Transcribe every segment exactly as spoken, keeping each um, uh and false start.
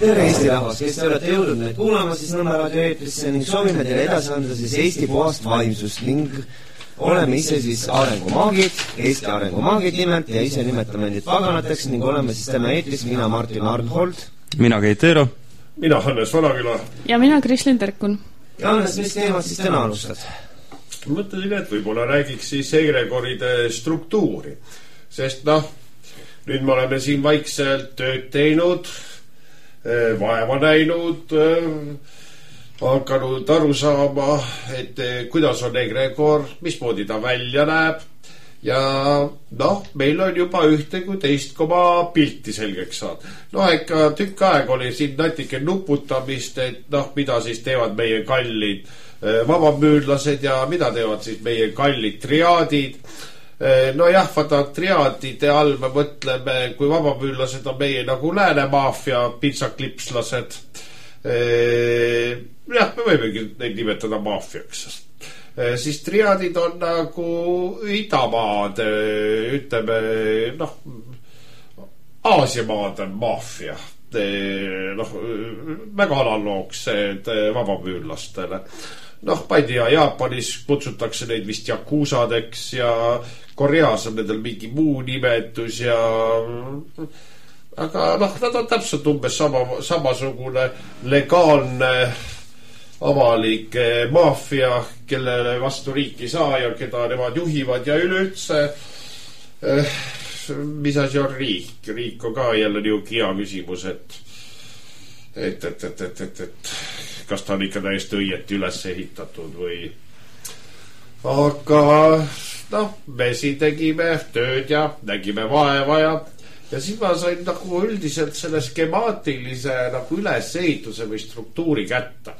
tere Eesti rahvas, kes te olete jõudnud meid kuulama siis Nõmme raadio eetrisse ning soovime teile edasi anda siis Eesti puhast vaimsust ning oleme ise siis arengumaagid, Eesti arengumaagid nimelt ja ise nimetame neid paganateks ning oleme siis tema eetris mina Martin Arnhold, mina Keit Eero, mina Hannes Vanaküla ja mina Krislin Terkun. Ja Hannes, mis teemad siis täna alustad? Mõtlesin, et võib-olla räägiks siis egregoride struktuuri, sest noh, nüüd me oleme siin vaikselt tööd teinud, vaeva näinud, hakanud aru saama, et kuidas on egregor, mismoodi ta välja näeb ja noh, meil on juba ühte kui teist koma pilti selgeks saad. Noh, ikka tükk aeg oli siin natuke nuputamist, et noh, mida siis teevad meie kallid vabamüürlased ja mida teevad siis meie kallid triaadid. No jah, vaata triaadide all me mõtleme, kui vabamüürlased on meie nagu läänemaafia pitsaklipslased. Jah, me võimegi neid nimetada maafiaks. Siis triaadid on nagu idamaad, ütleme, noh, Aasiamaad on maafia. Noh, väga analoogsed vabamüürlastele. Noh, ma ei tea, Jaapanis kutsutakse neid vist jakuusadeks ja Koreas on nendel mingi muu nimetus ja aga noh, nad on täpselt umbes sama, samasugune legaalne avalik maafia, kellele vastu riiki saa ja keda nemad juhivad ja üleüldse eh, mis asi on riik? Riik on ka jälle niuke hea küsimus, et et, et, et, et, et, et kas ta on ikka täiesti õieti üles ehitatud või aga noh, me siin tegime tööd ja nägime vaeva ja ja siis ma sain nagu üldiselt selle skemaatilise nagu ülesehituse või struktuuri kätte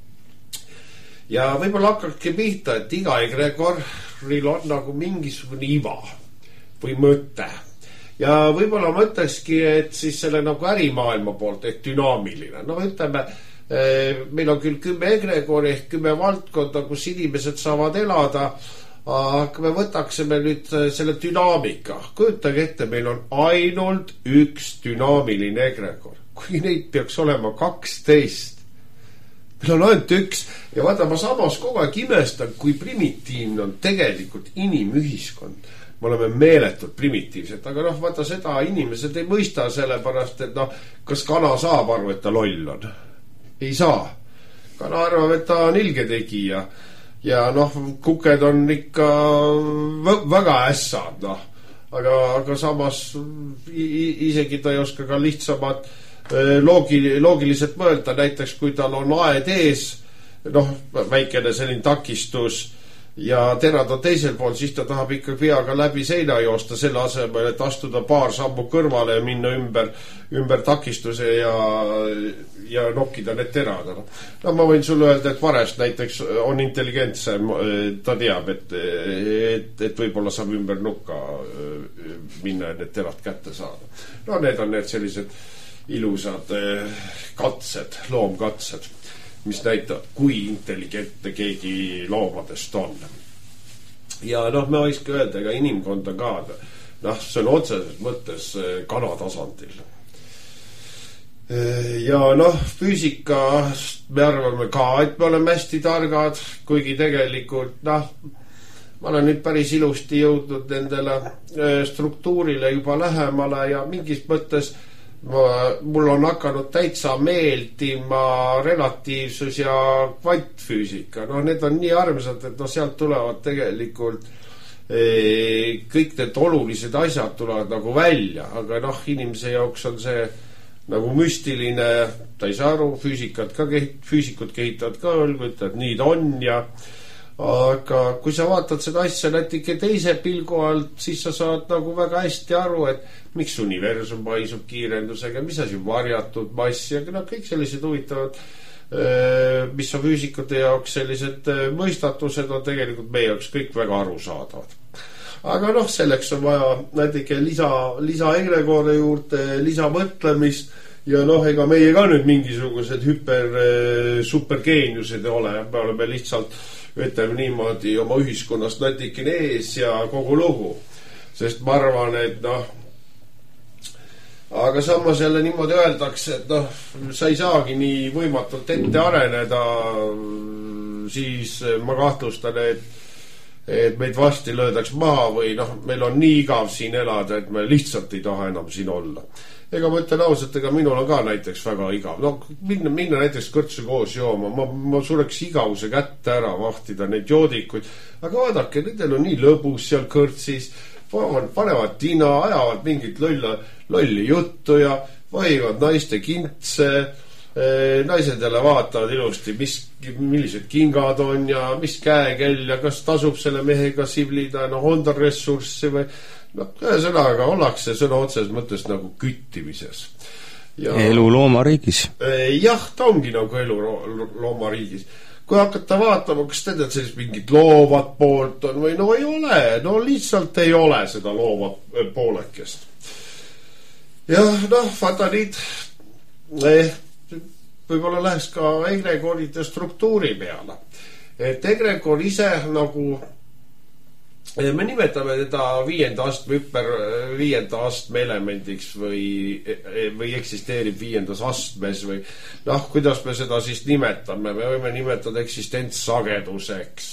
ja võib-olla hakkabki pihta, et iga egregoril on nagu mingisugune iva või mõte ja võib-olla mõtleski, et siis selle nagu ärimaailma poolt ehk dünaamiline, no ütleme meil on küll kümme egregori ehk kümme valdkonda, kus inimesed saavad elada, aga me võtaksime nüüd selle dünaamika. Kujutage ette, meil on ainult üks dünaamiline egregor. Kui neid peaks olema kaksteist, meil on ainult üks ja vaata, ma samas kogu aeg imestan, kui primitiivne on tegelikult inimühiskond. Me oleme meeletult primitiivsed, aga noh, vaata seda inimesed ei mõista sellepärast, et noh, kas kana saab aru, et ta loll on? Ei saa. Kana arvab, et ta on ilge tegija. Ja noh, kuked on ikka väga ässad, noh. Aga, aga samas isegi ta ei oska ka lihtsamad loogi, loogiliselt mõelda. Näiteks, kui tal on aed ees, noh, väikene selline takistus ja terad on teisel pool, siis ta tahab ikka peaga läbi seina joosta selle asemel, et astuda paar sammu kõrvale ja minna ümber, ümber takistuse ja, ja nokkida need terad. No ma võin sulle öelda, et varest näiteks on intelligentsem, ta teab, et, et, et võib-olla saab ümber nukka minna ja need terad kätte saada. No need on need sellised ilusad katsed, loomkatsed, mis näitab, kui intelligentne keegi loomadest on. Ja noh, me võikski öelda, ega inimkonda ka, noh, see on otseses mõttes kana tasandil. Ja noh, füüsikast me arvame ka, et me oleme hästi targad, kuigi tegelikult, noh, ma olen nüüd päris ilusti jõudnud nendele struktuurile juba lähemale ja mingis mõttes Ma, mul on hakanud täitsa meeldima relatiivsus ja kvantfüüsika. No need on nii armsad, et no sealt tulevad tegelikult e, kõik need olulised asjad tulevad nagu välja, aga noh, inimese jaoks on see nagu müstiline, ta ei saa aru, füüsikat ka, füüsikud kehitavad ka õlgu, ütlevad, nii ta on ja aga kui sa vaatad seda asja natuke teise pilgu alt, siis sa saad nagu väga hästi aru, et miks universum paisub kiirendusega, mis asi varjatud mass ja no, kõik sellised huvitavad, mis on füüsikute jaoks sellised mõistatused on tegelikult meie jaoks kõik väga arusaadavad. Aga noh, selleks on vaja natuke lisa, lisa egregore juurde, lisa mõtlemist ja noh, ega meie ka nüüd mingisugused hüper supergeeniused ole, me oleme lihtsalt ütleme niimoodi oma ühiskonnast natikene ees ja kogu lugu. Sest ma arvan, et noh, aga samas jälle niimoodi öeldakse, et noh, sa ei saagi nii võimatult ette areneda, siis ma kahtlustan, et et meid vasti löödaks maha või noh, meil on nii igav siin elada, et me lihtsalt ei taha enam siin olla. Ega ma ütlen ausalt, ega minul on ka näiteks väga igav. No minna, minna näiteks kõrtsu koos jooma, ma, ma sureks igavuse kätte ära vahtida neid joodikuid, aga vaadake, nendel on nii lõbus seal kõrtsis, panevad tina, ajavad mingit lolla, lolli juttu ja vahivad naiste kintse, naised jälle vaatavad ilusti, mis, millised kingad on ja mis käekell ja kas tasub selle mehega siblida, no on ta ressurssi või no, ühesõnaga ollakse sõna otseses mõttes nagu küttimises. Ja, elu loomariigis. Jah, ta ongi nagu elu loomariigis. Kui hakata vaatama, kas tead sellist mingit loovat poolt on või no ei ole, no lihtsalt ei ole seda loovat poolekest. Ja noh, vaata neid eh, võib-olla läheks ka egregoride struktuuri peale. Et egregor ise nagu, me nimetame teda viienda astme hüper, viienda astme elemendiks või, või eksisteerib viiendas astmes või noh, kuidas me seda siis nimetame, me võime nimetada eksistentsageduseks.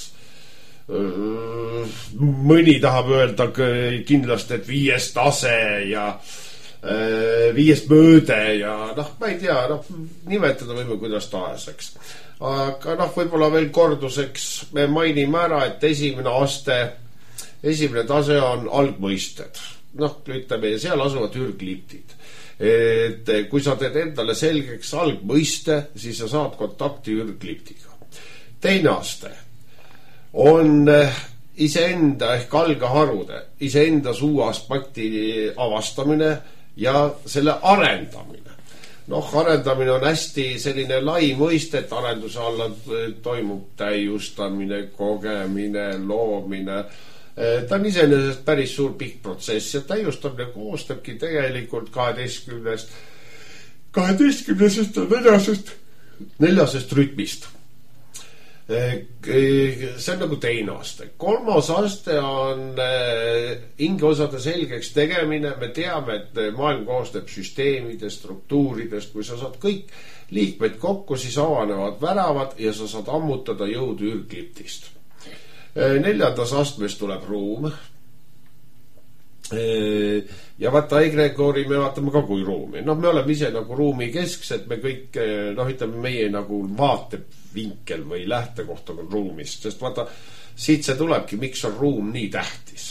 Mõni tahab öelda kindlasti, et viies tase ja viies mööde ja noh, ma ei tea, noh, nimetada võime kuidas taeseks. Aga noh, võib-olla veel korduseks me mainime ära, et esimene aste, esimene tase on algmõisted. Noh, ütleme, seal asuvad ürgliptid. Et kui sa teed endale selgeks algmõiste, siis sa saad kontakti ürgliptiga. Teine aste on iseenda ehk algaharude, iseenda suu aspekti avastamine ja selle arendamine. Noh, arendamine on hästi selline lai mõiste, et arenduse alla toimub täiustamine, kogemine, loomine. Ta on iseenesest päris suur pikk protsess ja täiustamine koostabki tegelikult kaheteistkümnest, kaheteistkümnesest neljasest, neljasest rütmist. See on nagu teine aste. Kolmas aste on hingeosade selgeks tegemine. Me teame, et maailm koostab süsteemidest, struktuuridest. Kui sa saad kõik liikmed kokku, siis avanevad väravad ja sa saad ammutada jõudu ürgliptist. Neljandas astmes tuleb ruum. Ja vaata, egregori me vaatame ka kui ruumi. Noh, me oleme ise nagu ruumi kesksed, me kõik, noh, ütleme meie nagu vaatevinkel või lähtekoht on ruumist, sest vaata, siit see tulebki, miks on ruum nii tähtis.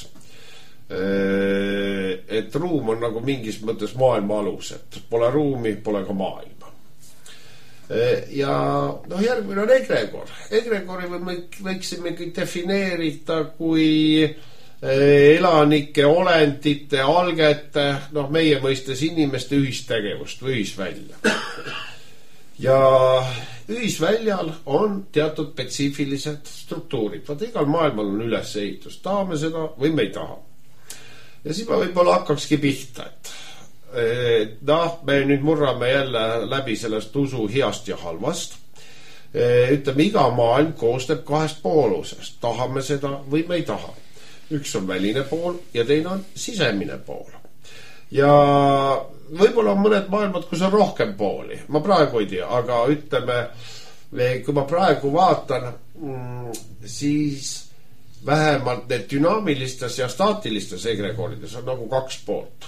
Et ruum on nagu mingis mõttes maailma alus, et pole ruumi, pole ka maailma. Ja noh, järgmine on egregor. Egregori me võiksime defineerida kui elanike, olendite, algete, noh, meie mõistes inimeste ühistegevust või ühisvälja. Ja ühisväljal on teatud spetsiifilised struktuurid. Vaata, igal maailmal on ülesehitus. Tahame seda või me ei taha. Ja siis ma võib-olla hakkakski pihta, et noh, me nüüd murrame jälle läbi sellest usu heast ja halvast. Ütleme, iga maailm koostab kahest poolusest. Tahame seda või me ei taha. Üks on väline pool ja teine on sisemine pool. Ja võib-olla on mõned maailmad, kus on rohkem pooli. Ma praegu ei tea, aga ütleme, kui ma praegu vaatan, siis vähemalt need dünaamilistes ja staatilistes egregorides on nagu kaks poolt.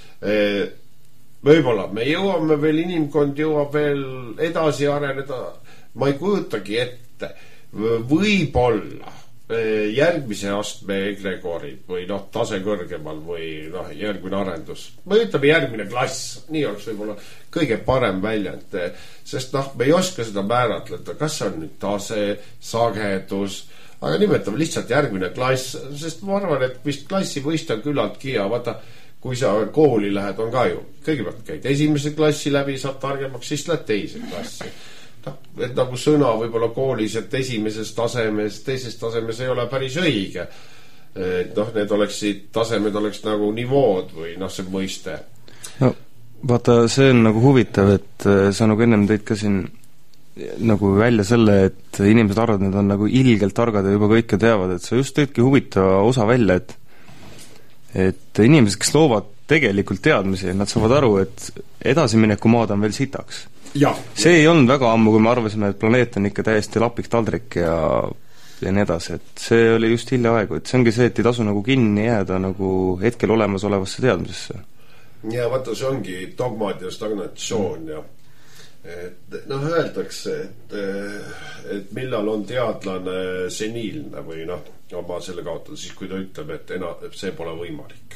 Võib-olla me jõuame veel, inimkond jõuab veel edasi areneda. Ma ei kujutagi ette. Võib-olla järgmise astme egregorid või noh, tase kõrgemal või noh, järgmine arendus. Me ütleme järgmine klass, nii oleks võib-olla kõige parem väljend, sest noh, me ei oska seda määratleda, kas on nüüd tase, sagedus, aga nimetame lihtsalt järgmine klass, sest ma arvan, et vist klassi võist on küllaltki ja vaata, kui sa kooli lähed, on ka ju, kõigepealt käid esimese klassi läbi, saad targemaks, siis lähed teise klassi. Et nagu sõna võib-olla koolis, et esimeses tasemes, teises tasemes ei ole päris õige. Et noh, need oleksid, tasemed oleks nagu nivood või noh, see mõiste. No, vaata, see on nagu huvitav, et sa nagu ennem tõid ka siin nagu välja selle, et inimesed arvavad, need on nagu ilgelt targad ja juba kõike teavad, et sa just tõidki huvitava osa välja, et et inimesed, kes loovad tegelikult teadmisi, nad saavad aru, et edasiminekumaad on veel sitaks. Ja. See ei olnud väga ammu, kui me arvasime, et planeet on ikka täiesti lapik taldrik ja, ja nii edasi, et see oli just hiljaaegu, et see ongi see, et ei tasu nagu kinni jääda nagu hetkel olemas olevasse teadmisesse. Ja vaata, see ongi dogmad ja stagnatsioon ja et noh, öeldakse, et, et millal on teadlane seniilne või noh, oma selle kaotada, siis kui ta ütleb, et ena, see pole võimalik.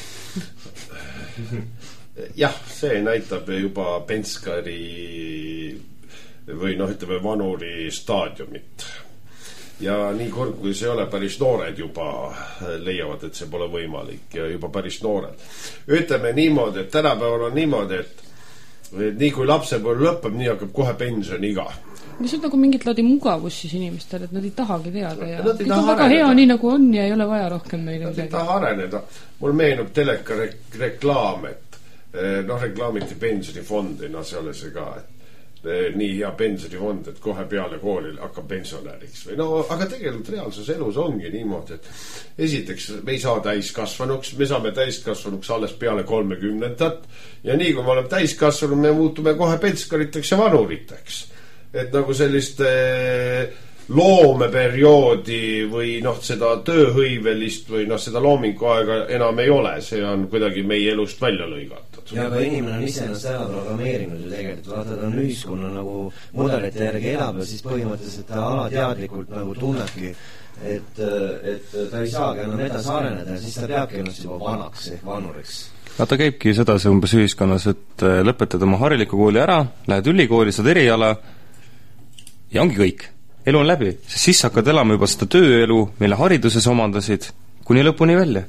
Jah, see näitab juba Penskari või noh, ütleme vanuri staadiumit. Ja nii kord, kui see ole päris noored juba leiavad, et see pole võimalik ja juba päris noored. Ütleme niimoodi, et tänapäeval on niimoodi, et nii kui lapsepõlv lõpeb, nii hakkab kohe pensioni iga. Mis on nagu mingit laadi mugavus siis inimestel, et nad ei tahagi teada ja nad kõik on väga areneda. Hea nii nagu on ja ei ole vaja rohkem meile. Nad ei taha areneda. Mul meenub teleka re- reklaam, et noh, reklaamiti pensionifondi, no see oli see ka, et nii hea pensionifond, et kohe peale kooli hakkab pensionäriks või no, aga tegelikult reaalsus elus ongi niimoodi, et esiteks me ei saa täiskasvanuks, me saame täiskasvanuks alles peale kolmekümnendat ja nii kui me oleme täiskasvanud, me muutume kohe penskariteks ja vanuriteks, et nagu sellist loomeperioodi või noh, seda tööhõivelist või noh, seda loomingu aega enam ei ole, see on kuidagi meie elust välja lõigatud. Ja aga inimene on ise ennast ära programmeerinud ju tegelikult, vaata ta on ühiskonna nagu mudelite järgi elab ja siis põhimõtteliselt ta alateadlikult nagu tunnebki, et, et ta ei saagi enam edasi areneda ja siis ta peabki ennast juba vanaks ehk vanuriks. No ta käibki sedasi umbes ühiskonnas, et lõpetad oma hariliku kooli ära, lähed ülikooli, saad eriala ja ongi kõik. Elu on läbi, sest siis hakkad elama juba seda tööelu, mille hariduses omandasid, kuni lõpuni välja.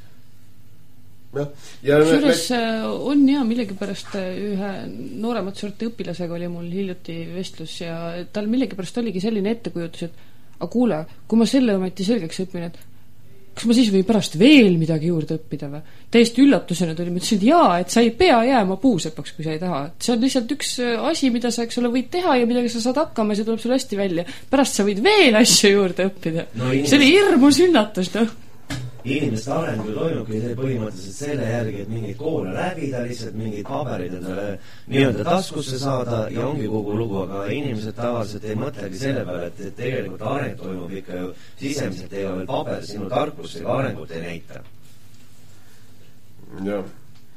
Sures on ja millegipärast ühe nooremat sorti õpilasega oli mul hiljuti vestlus ja tal millegipärast oligi selline ettekujutus, et aga kuule, kui ma selle ometi selgeks õpin, et kas ma siis või pärast veel midagi juurde õppida või? Täiesti üllatusena tuli, ma ütlesin, et jaa, et sa ei pea jääma puusepaks, kui sa ei taha. See on lihtsalt üks asi, mida sa, eks ole, võid teha ja midagi sa saad hakkama ja see tuleb sul hästi välja. Pärast sa võid veel asju juurde õppida. No, inimest... See oli hirmus üllatus, noh. Inimeste areng ju toimubki põhimõtteliselt selle järgi, et mingeid koole läbida, lihtsalt mingid paberid endale nii-öelda taskusse saada ja ongi kogu lugu, aga inimesed tavaliselt ei mõtlegi selle peale, et, et tegelikult areng toimub ikka ju sisemiselt ei ole veel paber, sinu tarkus ega arengut ei näita. Jah.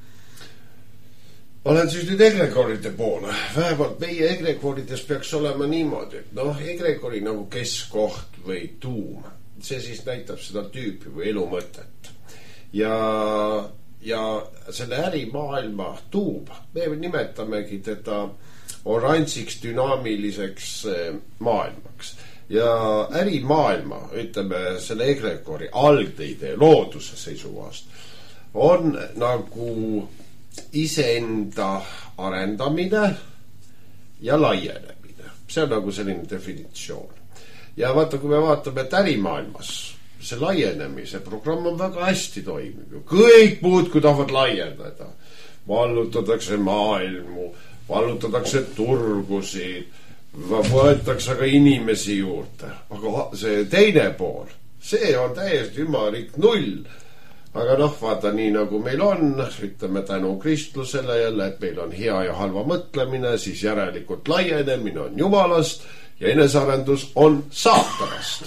Olen siis nüüd egregoride poole. Vähemalt meie egregorides peaks olema niimoodi, et noh, egregori nagu keskkoht või tuum. See siis näitab seda tüüpi või elumõtet. Ja, ja selle ärimaailma tuub, me nimetamegi teda oranžiks dünaamiliseks maailmaks. Ja ärimaailma, ütleme selle egregori algteide looduse seisukohast, on nagu iseenda arendamine ja laienemine. See on nagu selline definitsioon. Ja vaata, kui me vaatame, et ärimaailmas see laienemise programm on väga hästi toimib. Kõik muud, kui tahavad laiendada. Vallutatakse maailmu, vallutatakse turgusid, võetakse aga inimesi juurde. Aga see teine pool, see on täiesti ümarik null. Aga noh, vaata nii nagu meil on, ütleme tänu kristlusele jälle, et meil on hea ja halva mõtlemine, siis järelikult laienemine on jumalast ja enesarendus on saatanast.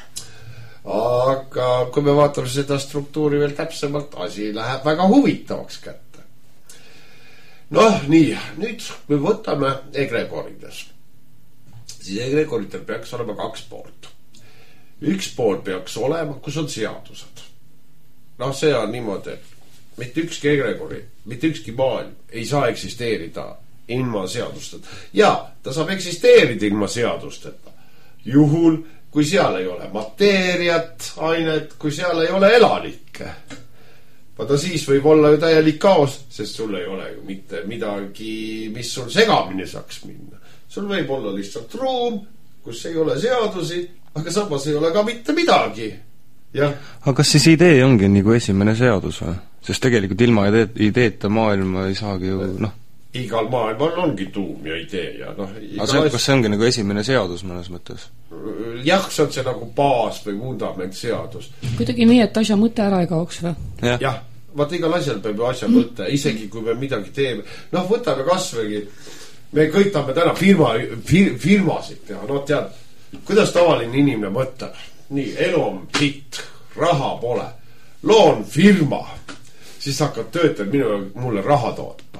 Aga kui me vaatame seda struktuuri veel täpsemalt, asi läheb väga huvitavaks kätte. Noh, nii, nüüd me võtame egregorides. Siis egregoritel peaks olema kaks poolt. Üks pool peaks olema, kus on seadused. Noh, see on niimoodi, et mitte ükski egregori, mitte ükski maailm ei saa eksisteerida ilma seadusteta. Ja ta saab eksisteerida ilma seadusteta. Juhul, kui seal ei ole mateeriat, ainet, kui seal ei ole elanikke. Vaata siis võib olla ju täielik kaos, sest sul ei ole ju mitte midagi, mis sul segamini saaks minna. Sul võib olla lihtsalt ruum, kus ei ole seadusi, aga samas ei ole ka mitte midagi. Ja. Aga kas siis idee ongi nagu esimene seadus või? Sest tegelikult ilma ideeta maailma ei saagi ju, noh. Igal maailmal ongi tuum ja idee ja noh. Aga see, kas see ongi nagu esimene seadus mõnes mõttes? Jah, see on see nagu baas või vundament seadus. Kuidagi nii, et asja mõte ära ei kaoks või? Jah, ja, vaata igal asjal peab ju asja mõte, isegi kui me midagi teeme. Noh, võtame kasvõigi, me kõik tahame täna firma, fir, firmasid teha, no tead, kuidas tavaline inimene mõtleb. Nii, elu on sitt, raha pole. Loon firma, siis hakkad töötajad minu, mulle raha tootma.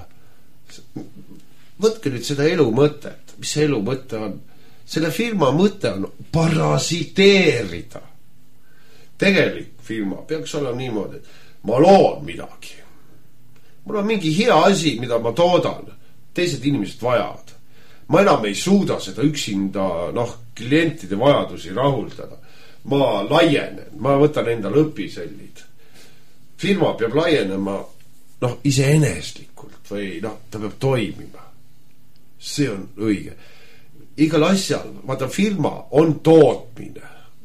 Võtke nüüd seda elu mõtet, mis see elu mõte on? Selle firma mõte on parasiteerida. Tegelik firma peaks olema niimoodi, et ma loon midagi. Mul on mingi hea asi, mida ma toodan. Teised inimesed vajavad. Ma enam ei suuda seda üksinda, noh, klientide vajadusi rahuldada. Ma laienen, ma võtan endale õpisellid. Firma peab laienema, noh, iseeneslikult või noh, ta peab toimima. See on õige. Igal asjal, vaata, firma on tootmine.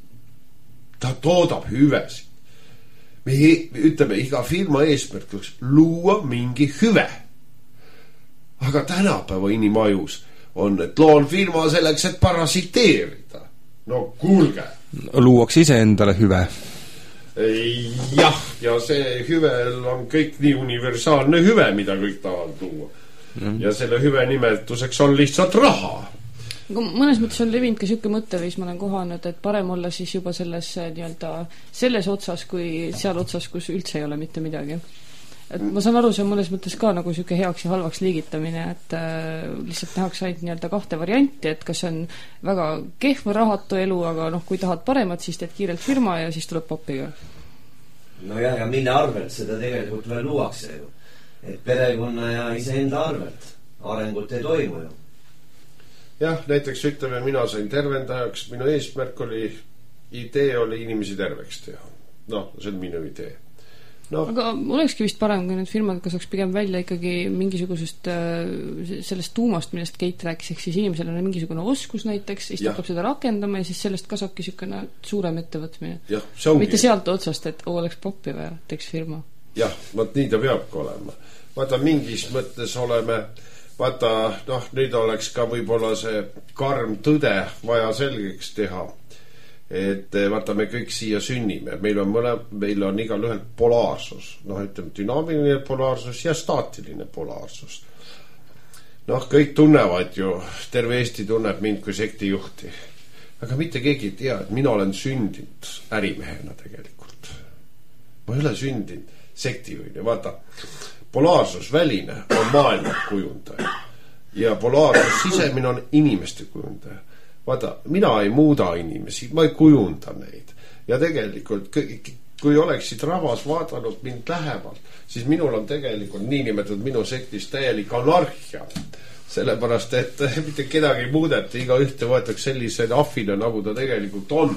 Ta toodab hüvesid. Me ütleme, iga firma eesmärk oleks luua mingi hüve. Aga tänapäeva inimajus on, et loon firma selleks, et parasiteerida. No kuulge. Luuaks ise endale hüve. Jah, ja see hüvel on kõik nii universaalne hüve, mida kõik tahavad luua. Mm. Ja selle hüve nimetuseks on lihtsalt raha. Mõnes mõttes on levinud ka siuke mõtteviis, ma olen kohanud, et parem olla siis juba selles, nii-öelda, selles otsas kui seal otsas, kus üldse ei ole mitte midagi. Et ma saan aru, see on mõnes mõttes ka nagu siuke heaks ja halvaks liigitamine, et äh, lihtsalt nähaks ainult nii-öelda kahte varianti, et kas on väga kehv või rahatu elu, aga noh, kui tahad paremat, siis teed kiirelt firma ja siis tuleb pappiga. No jah, ja mille arvelt seda tegelikult veel luuakse ju. Et perekonna ja iseenda arvelt arengut ei toimu ju. Jah, näiteks ütleme, mina sain tervendajaks, minu eesmärk oli, idee oli inimesi terveks teha. Noh, see on minu idee. No. Aga olekski vist parem, kui need firmad kasvaks pigem välja ikkagi mingisugusest sellest tuumast, millest Keit rääkis, ehk siis inimesel on mingisugune oskus näiteks, siis ta hakkab seda rakendama ja siis sellest kasvabki niisugune suurem ettevõtmine. Jah, see ongi. Mitte sealt otsast, et oo, oleks poppi vaja, teeks firma. Jah, vaat nii ta peabki olema. Vaata, mingis mõttes oleme, vaata, noh, nüüd oleks ka võib-olla see karm tõde vaja selgeks teha. Et vaata, me kõik siia sünnime, meil on mõle, meil on igal ühel polaarsus, noh, ütleme, dünaamiline polaarsus ja staatiline polaarsus. Noh, kõik tunnevad ju, terve Eesti tunneb mind kui sektijuhti, aga mitte keegi ei tea, et mina olen sündinud ärimehena tegelikult. Ma ei ole sündinud sektijuhina, vaata, polaarsus väline on maailma kujundaja ja polaarsus sisemine on inimeste kujundaja. Vaata, mina ei muuda inimesi, ma ei kujunda neid. Ja tegelikult, kui oleksid rahvas vaadanud mind lähemalt, siis minul on tegelikult niinimetatud minu sektis täielik anarhia. Sellepärast, et mitte kedagi ei muudeta, iga ühte võetakse sellise afina, nagu ta tegelikult on.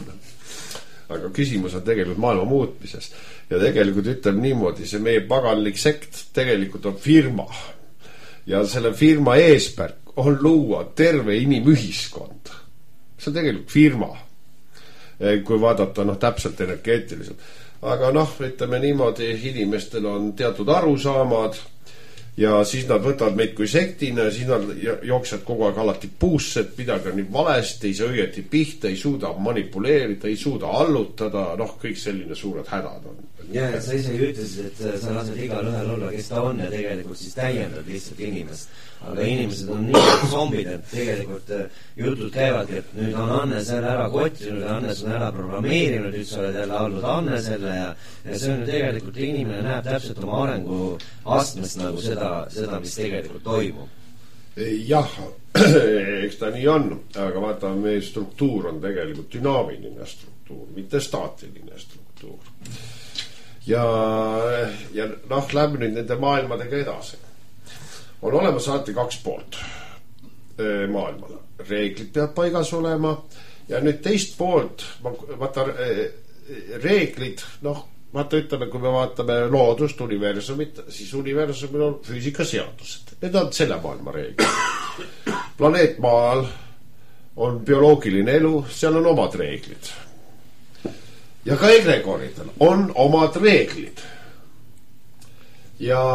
Aga küsimus on tegelikult maailma muutmises. Ja tegelikult ütleb niimoodi, see meie paganlik sekt tegelikult on firma. Ja selle firma eesmärk on luua terve inimühiskond. See on tegelikult firma, kui vaadata noh, täpselt energeetiliselt. Aga noh, ütleme niimoodi, inimestel on teatud arusaamad ja siis nad võtavad meid kui sektina ja siis nad jooksed kogu aeg alati puusse, et midagi on nii valesti, ei saa õieti pihta, ei suuda manipuleerida, ei suuda allutada, noh, kõik selline suured hädad on. Ja, ja sa isegi ütlesid, et sa lased igal ühel olla, kes ta on ja tegelikult siis täiendad lihtsalt inimest. Aga inimesed on nii zombid, et tegelikult jutud käivadki, et nüüd on Anne selle ära kotinud, Annes on ära programmeerinud, nüüd sa oled jälle olnud Anne selle ja, ja see on tegelikult, inimene näeb täpselt oma arengu astmest nagu seda, seda, mis tegelikult toimub. Jah, eks ta nii on, aga vaata, meie struktuur on tegelikult dünaamiline struktuur, mitte staatiline struktuur. Ja, ja noh, läbi nüüd nende maailmadega edasi. On olemas alati kaks poolt maailmale. Reeglid peab paigas olema ja nüüd teist poolt, vaata, reeglid, noh, vaata, ütleme, kui me vaatame loodust, universumit, siis universumil on füüsikaseadused. Need on selle maailma reeglid. Planeet Maal on bioloogiline elu, seal on omad reeglid. Ja ka egregoridel on omad reeglid. Ja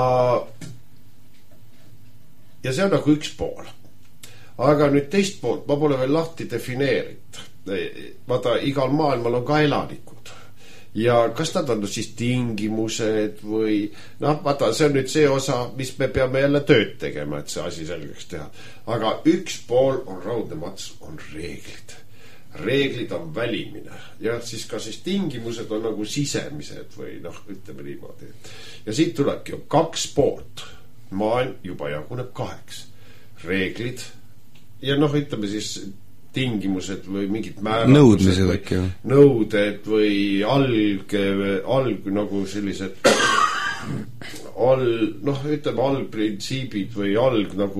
ja see on nagu üks pool. Aga nüüd teist poolt, ma pole veel lahti defineerit. Vaata, igal maailmal on ka elanikud. ja kas nad on siis tingimused või noh, vaata, see on nüüd see osa, mis me peame jälle tööd tegema, et see asi selgeks teha. Aga üks pool on raudne mats, on reeglid. Reeglid on välimine ja siis ka siis tingimused on nagu sisemised või noh, ütleme niimoodi. Ja siit tulebki ju kaks poolt. Maailm juba jaguneb kaheks. Reeglid ja noh, ütleme siis tingimused või mingid määratused või nõuded või alg, alg nagu sellised al, noh, ütleme algprintsiibid või alg nagu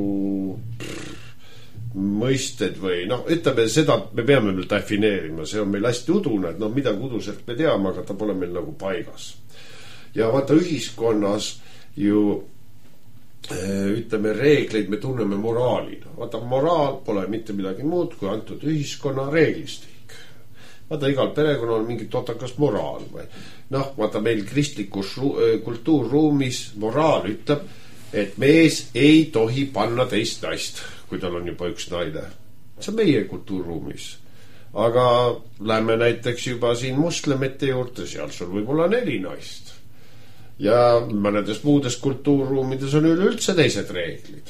mõisted või noh, ütleme seda me peame meil defineerima, see on meil hästi udune, et noh, midagi uduselt me teame, aga ta pole meil nagu paigas. Ja vaata ühiskonnas ju ütleme reegleid me tunneme moraalina. Vaata moraal pole mitte midagi muud kui antud ühiskonna reeglistik. Vaata igal perekonnal on mingi totakas moraal või noh, vaata meil kristlikus kultuurruumis moraal ütleb, et mees ei tohi panna teist naist, kui tal on juba üks naine. See on meie kultuurruumis. Aga lähme näiteks juba siin muslimite juurde, seal sul võib-olla neli naist. Ja mõnedes muudes kultuurruumides on üleüldse teised reeglid.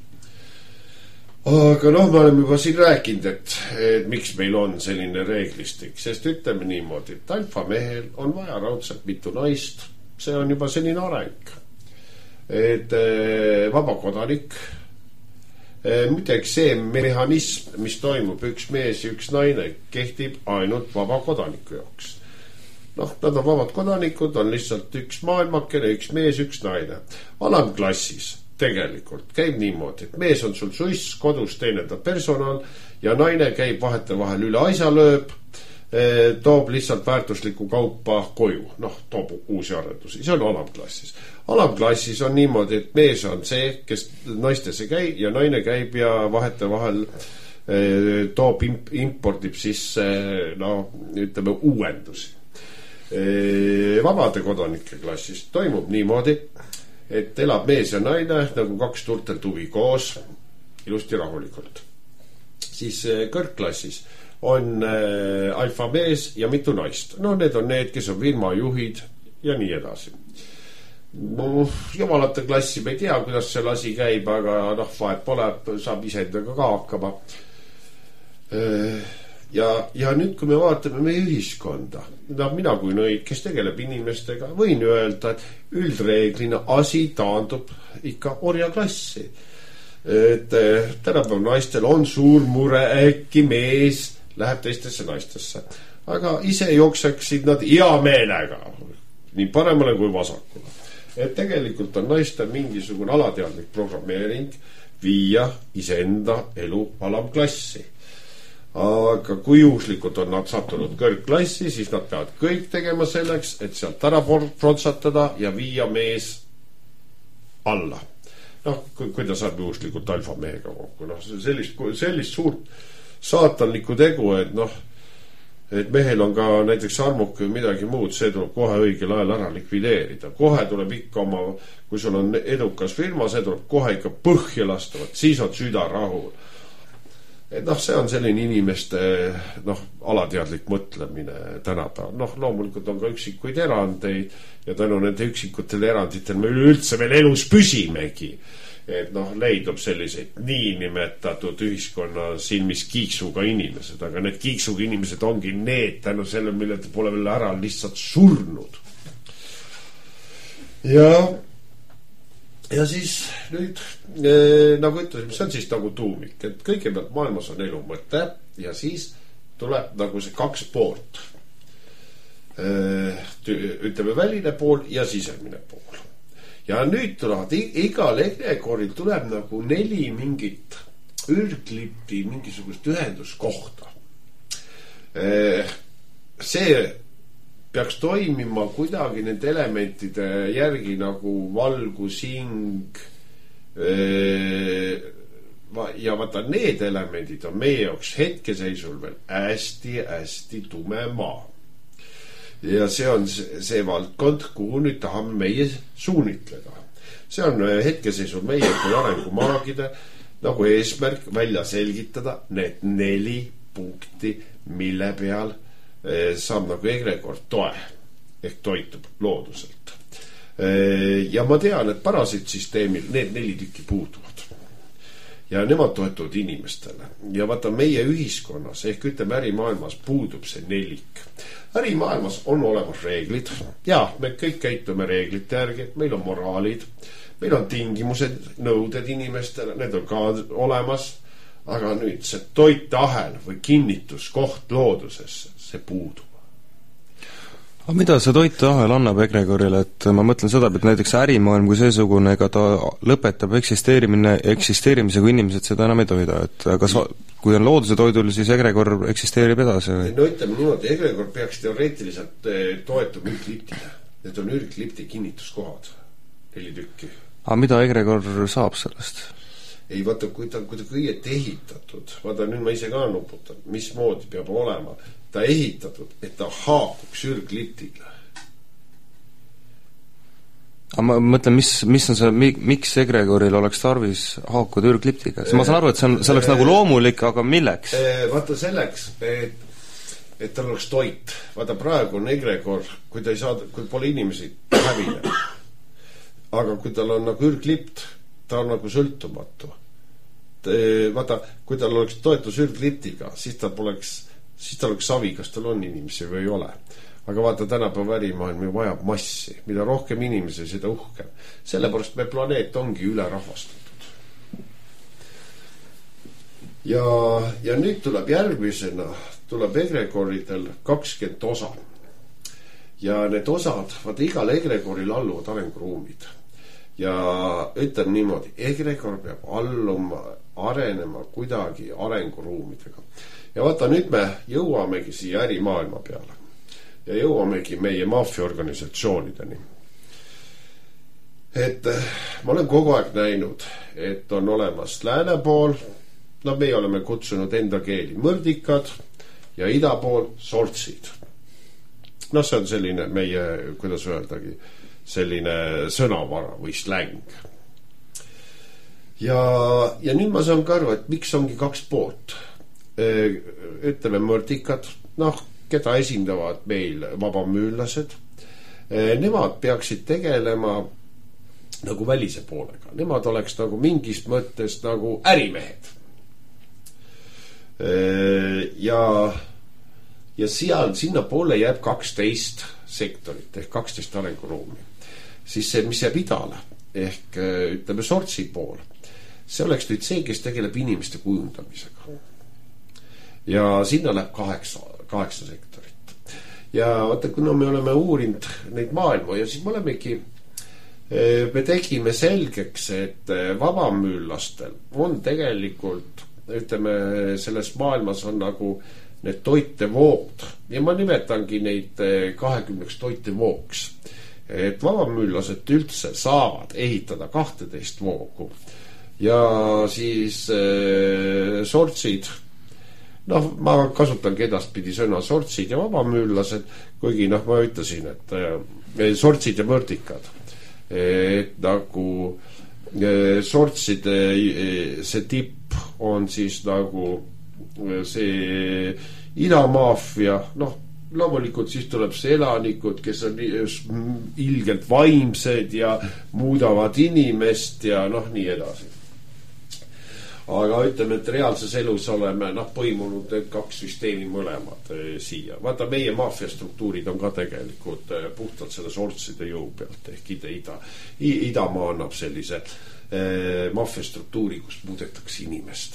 Aga noh, me oleme juba siin rääkinud, et, et miks meil on selline reeglistik, sest ütleme niimoodi, et alfa mehel on vaja raudselt mitu naist, see on juba selline areng. Et vaba kodanik, muideks see mehhanism, mis toimub üks mees ja üks naine, kehtib ainult vaba kodaniku jaoks. Noh, nad on vabad kodanikud, on lihtsalt üks maailmakene, üks mees, üks naine. Alamklassis tegelikult käib niimoodi, et mees on sul suiss, kodus teenendab personal ja naine käib vahete vahel üle aisa lööb, toob lihtsalt väärtuslikku kaupa koju, noh, toob uusi arendusi, see on alamklassis. Alamklassis on niimoodi, et mees on see, kes naistesse käib ja naine käib ja vahete vahel toob, impordib sisse, no, ütleme, uuendusi. Vabade kodanike klassis toimub niimoodi, et elab mees ja naine nagu kaks turteltuvi koos ilusti rahulikult. Siis kõrgklassis on alfa mees ja mitu naist. No need on need, kes on firmajuhid ja nii edasi. No, jumalate klassi me ei tea, kuidas see asi käib, aga noh, vahet pole, saab iseendaga ka hakkama. Ja, ja nüüd, kui me vaatame meie ühiskonda, no mina kui nõid, kes tegeleb inimestega, võin öelda, et üldreeglina asi taandub ikka orjaklassi. Et tänapäeval naistel on suur mure, äkki mees läheb teistesse naistesse. Aga ise jookseksid nad hea meelega, nii paremale kui vasakule. Et tegelikult on naistel mingisugune alateadlik programmeering viia iseenda elu alamklassi. Aga kui juhuslikult on nad sattunud kõrgklassi, siis nad peavad kõik tegema selleks, et sealt ära protsatada ja viia mees alla. Noh, kui, kui ta saab juhuslikult alfa mehega kokku. Noh, sellist, sellist suurt saatanlikku tegu, et noh, et mehel on ka näiteks armuk või midagi muud, see tuleb kohe õigel ajal ära likvideerida. Kohe tuleb ikka oma, kui sul on edukas firma, see tuleb kohe ikka põhja lastavat, siis on süda rahul. Et noh, see on selline inimeste noh, alateadlik mõtlemine tänapäeval. Noh, loomulikult on ka üksikuid erandeid ja tänu nende üksikutele eranditel me üldse veel elus püsimegi. Et noh, leidub selliseid niinimetatud ühiskonna silmis kiiksuga inimesed, aga need kiiksuga inimesed ongi need tänu selle, mille te pole veel ära lihtsalt surnud. Ja Ja siis nüüd, eh, nagu ütlesime, see on siis nagu tuumik, et kõigepealt maailmas on elu mõte ja siis tuleb nagu see kaks poolt. Eh, ütleme väline pool ja sisemine pool. Ja nüüd tulevad, igal egrekoril tuleb nagu neli mingit ürglipti mingisugust ühenduskohta. Eh, see peaks toimima kuidagi nende elementide järgi nagu valgus, hing ja vaata need elemendid on meie jaoks hetkeseisul veel hästi-hästi tume maa. Ja see on see valdkond, kuhu nüüd tahame meie suunitleda. See on hetkeseisul meie kui arengumaagide nagu eesmärk välja selgitada need neli punkti, mille peal saab nagu egrekord toe. ehk toitub looduselt. Ja ma tean, et parasiitsüsteemil need neli tükki puuduvad. Ja nemad toetuvad inimestele. Ja vaata, meie ühiskonnas, ehk ütleme ärimaailmas puudub see nelik. Ärimaailmas on olemas reeglid. Ja, me kõik käitume reeglite järgi. Meil on moraalid. Meil on tingimused, nõuded inimestele. Need on ka olemas. Aga nüüd see toitahel või kinnituskoht loodusesse, see puudub. Aga mida see toitahel annab egregorile, et ma mõtlen seda, et näiteks ärimaailm kui seesugune, ega ta lõpetab eksisteerimine, eksisteerimise, kui inimesed seda enam ei toida, et kas kui on looduse toidul, siis egregor eksisteerib edasi või? No ütleme niimoodi, egregor peaks teoreetiliselt toetuma ürkliptile. Need on ürklipti kinnituskohad, neli tükki. Aga mida egregor saab sellest? Ei, vaata, kui ta, kui ta kõiget ehitatud, vaata, nüüd ma ise ka nuputan, mismoodi peab olema ta ehitatud, et ta haakuks ürkliptiga. Aga ma mõtlen, mis, mis on see, miks egregoril oleks tarvis haakuda ürkliptiga? Ma saan aru, et see, on, see oleks nagu loomulik, aga milleks? Vaata selleks, et, et tal oleks toit. Vaata, praegu on egregor, kui ta ei saa, kui pole inimesi hävine. Aga kui tal on nagu ürklipt, ta on nagu sõltumatu. Vaata, kui tal oleks toetus ürkliptiga, siis ta poleks, siis ta oleks savi, kas tal on inimesi või ei ole. Aga vaata, tänapäeva ärimaailm ju vajab massi. Mida rohkem inimesi, seda uhkem. Sellepärast me planeet ongi üle rahvastatud. Ja, ja nüüd tuleb järgmisena, tuleb egregoridel kakskümmend osa. Ja need osad, vaata, igal egregoril alluvad arenguruumid. Ja ütlen niimoodi, egregor peab alluma, arenema kuidagi arenguruumidega. Ja vaata, nüüd me jõuamegi siia ärimaailma peale. Ja jõuamegi meie maffiaorganisatsioonideni. Et ma olen kogu aeg näinud, et on olemas lääne pool, no meie oleme kutsunud enda keeli mõrdikad ja ida pool sortsid. No see on selline meie, kuidas öeldagi, selline sõnavara või släng. Ja, ja nüüd ma saan ka aru, et miks ongi kaks poolt. Ütleme mõrdikad, noh, keda esindavad meil vabamüüllased. Nemad peaksid tegelema nagu välise poolega. Nemad oleks nagu mingis mõttes nagu ärimehed. Ja, ja seal, sinna poole jääb kaksteist sektorit ehk kaksteist arenguruumi. Siis see, mis jääb idale ehk ütleme sortsi pool, see oleks nüüd see, kes tegeleb inimeste kujundamisega. Ja sinna läheb kaheksa, kaheksa sektorit. Ja vaata, kuna me oleme uurinud neid maailma ja siis me olemegi, me tegime selgeks, et vabamüüllastel on tegelikult, ütleme, selles maailmas on nagu need toitevood ja ma nimetangi neid kahekümneks toitevooks. Et vabamüüllased üldse saavad ehitada kahteteist voogu ja siis äh, sortsid, noh, ma kasutangi edaspidi sõna sortsid ja vabamüüllased, kuigi noh, ma ütlesin, et äh, sortsid ja mõrdikad, et nagu äh, sortside äh, see tipp on siis nagu äh, see idamaafia, noh, loomulikult siis tuleb see elanikud, kes on ilgelt vaimsed ja muudavad inimest ja noh, nii edasi. Aga ütleme, et reaalses elus oleme noh, põimunud need kaks süsteemi mõlemad e, siia. Vaata, meie maffiastruktuurid on ka tegelikult e, puhtalt selle sortside jõu pealt ehk ida, ida, idamaa annab sellise e, maffiastruktuuri, kus muudetakse inimest.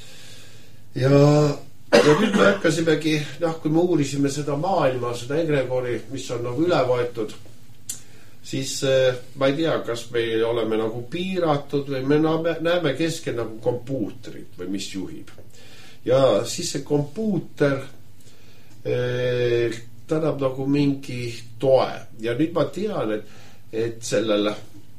Ja ja nüüd me hakkasimegi, noh, kui me uurisime seda maailma, seda egregori, mis on nagu üle võetud, siis ma ei tea, kas me oleme nagu piiratud või me näeme keskel nagu kompuutrit või mis juhib. Ja siis see kompuuter eh, tänab nagu mingi toe. Ja nüüd ma tean, et, et sellel